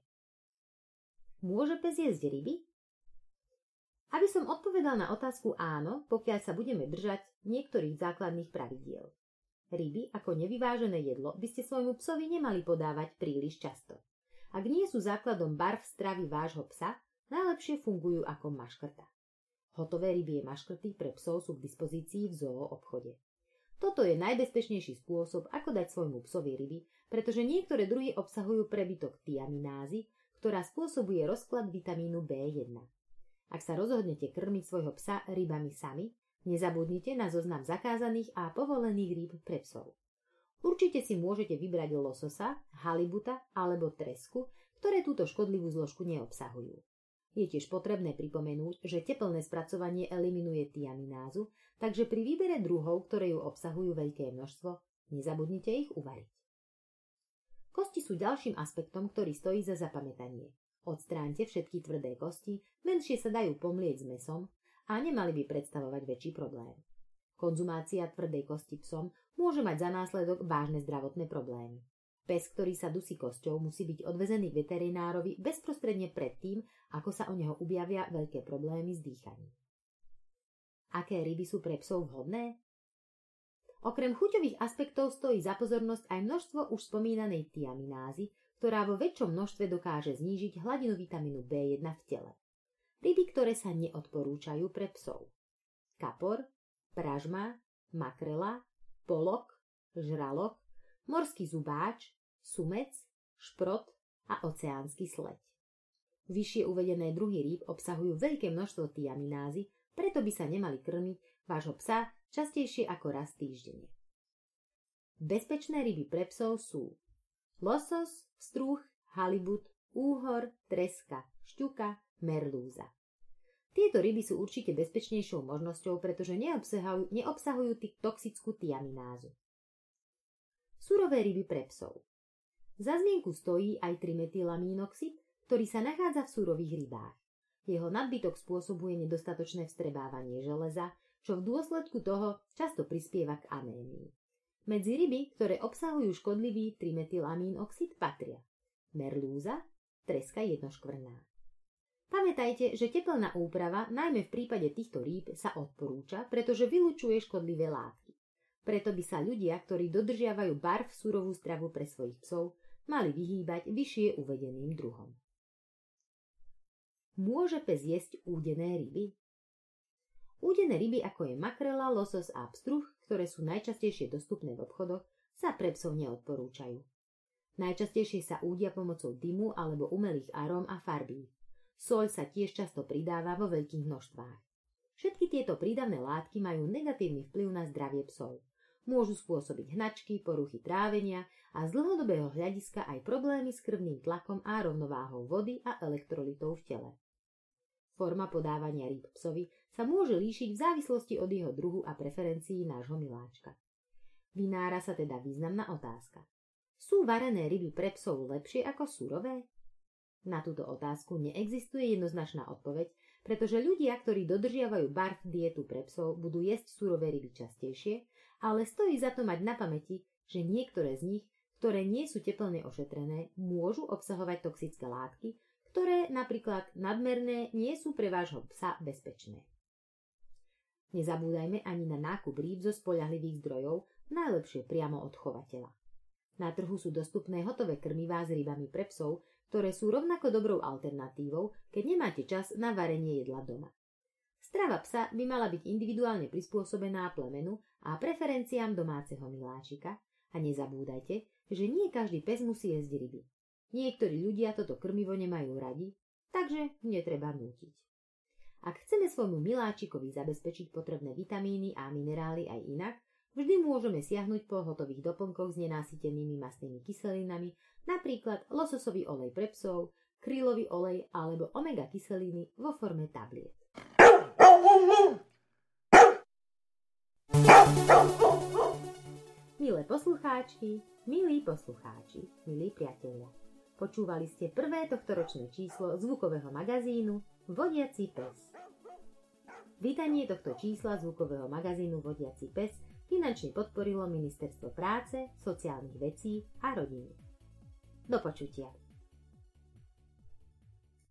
Môže pes jesť ryby? Aby som odpovedal na otázku áno, pokiaľ sa budeme držať niektorých základných pravidiel. Ryby ako nevyvážené jedlo by ste svojmu psovi nemali podávať príliš často. Ak nie sú základom barv stravy vášho psa, najlepšie fungujú ako maškrta. Hotové rybie maškrty pre psov sú k dispozícii v zoo obchode. Toto je najbezpečnejší spôsob, ako dať svojmu psovi ryby, pretože niektoré druhy obsahujú prebytok tiaminázy, ktorá spôsobuje rozklad vitamínu bé jeden. Ak sa rozhodnete krmiť svojho psa rybami sami, nezabudnite na zoznam zakázaných a povolených rýb pre psov. Určite si môžete vybrať lososa, halibuta alebo tresku, ktoré túto škodlivú zložku neobsahujú. Je tiež potrebné pripomenúť, že teplné spracovanie eliminuje tiaminázu, takže pri výbere druhov, ktoré ju obsahujú veľké množstvo, nezabudnite ich uvariť. Kosti sú ďalším aspektom, ktorý stojí za zapamätanie. Odstráňte všetky tvrdé kosti, menšie sa dajú pomlieť s mäsom a nemali by predstavovať väčší problém. Konzumácia tvrdej kosti psom môže mať za následok vážne zdravotné problémy. Pes, ktorý sa dusí kosťou, musí byť odvezený k veterinárovi bezprostredne pred tým, ako sa o neho objavia veľké problémy s dýchaním. Aké ryby sú pre psov vhodné? Okrem chuťových aspektov stojí za pozornosť aj množstvo už spomínanej tiaminázy, ktorá vo väčšom množstve dokáže znížiť hladinu vitamínu bé jeden v tele. Ryby, ktoré sa neodporúčajú pre psov: kapor, pražma, makrela, polok, žralok, morský zubáč, sumec, šprot a oceánsky sleď. Vyššie uvedené druhy rýb obsahujú veľké množstvo tiaminázy, preto by sa nemali krmiť vášho psa častejšie ako raz týždenne. Bezpečné ryby pre psov sú losos, pstruh, halibut, úhor, treska, šťuka, merlúza. Tieto ryby sú určite bezpečnejšou možnosťou, pretože neobsahujú, neobsahujú toxickú tiaminázu. Surové ryby pre psov. Za zmienku stojí aj trimetylamínoxid, ktorý sa nachádza v surových rybách. Jeho nadbytok spôsobuje nedostatočné vstrebávanie železa, čo v dôsledku toho často prispieva k anémii. Medzi ryby, ktoré obsahujú škodlivý trimetylamínoxid, patria merlúza, treska jednoškvrná. Pamätajte, že teplná úprava, najmä v prípade týchto rýb, sa odporúča, pretože vylučuje škodlivé látky. Preto by sa ľudia, ktorí dodržiavajú barv surovú stravu pre svojich psov, mali vyhýbať vyššie uvedeným druhom. Môže pes jesť údené ryby? Údené ryby, ako je makrela, losos a pstruh, ktoré sú najčastejšie dostupné v obchodoch, sa pre psov neodporúčajú. Najčastejšie sa údia pomocou dymu alebo umelých aróm a farbí. Soľ sa tiež často pridáva vo veľkých množstvách. Všetky tieto prídavné látky majú negatívny vplyv na zdravie psov. Môžu spôsobiť hnačky, poruchy trávenia a z dlhodobého hľadiska aj problémy s krvným tlakom a rovnováhou vody a elektrolitov v tele. Forma podávania rýb psovi sa môže líšiť v závislosti od jeho druhu a preferencií nášho miláčka. Vynára sa teda významná otázka. Sú varené ryby pre psov lepšie ako surové? Na túto otázku neexistuje jednoznačná odpoveď, pretože ľudia, ktorí dodržiavajú barf dietu pre psov, budú jesť surové ryby častejšie, ale stojí za to mať na pamäti, že niektoré z nich, ktoré nie sú teplne ošetrené, môžu obsahovať toxické látky, ktoré napríklad nadmerné nie sú pre vášho psa bezpečné. Nezabúdajme ani na nákup rýb zo spoľahlivých zdrojov, najlepšie priamo od chovateľa. Na trhu sú dostupné hotové krmivá s rybami pre psov, ktoré sú rovnako dobrou alternatívou, keď nemáte čas na varenie jedla doma. Strava psa by mala byť individuálne prispôsobená plemenu a preferenciám domáceho miláčika a nezabúdajte, že nie každý pes musí jesť ryby. Niektorí ľudia toto krmivo nemajú radi, takže netreba nútiť. Ak chceme svojmu miláčikovi zabezpečiť potrebné vitamíny a minerály aj inak, vždy môžeme siahnuť po hotových doplnkoch s nenásytenými mastnými kyselinami, napríklad lososový olej pre psov, krylový olej alebo omega kyseliny vo forme tabliet. Milé poslucháčky, milí poslucháči, milí priatelia, počúvali ste prvé tohtoročné číslo zvukového magazínu Vodiaci pes. Vydanie tohto čísla zvukového magazínu Vodiaci pes finančne podporilo Ministerstvo práce, sociálnych vecí a rodiny. Do počutia.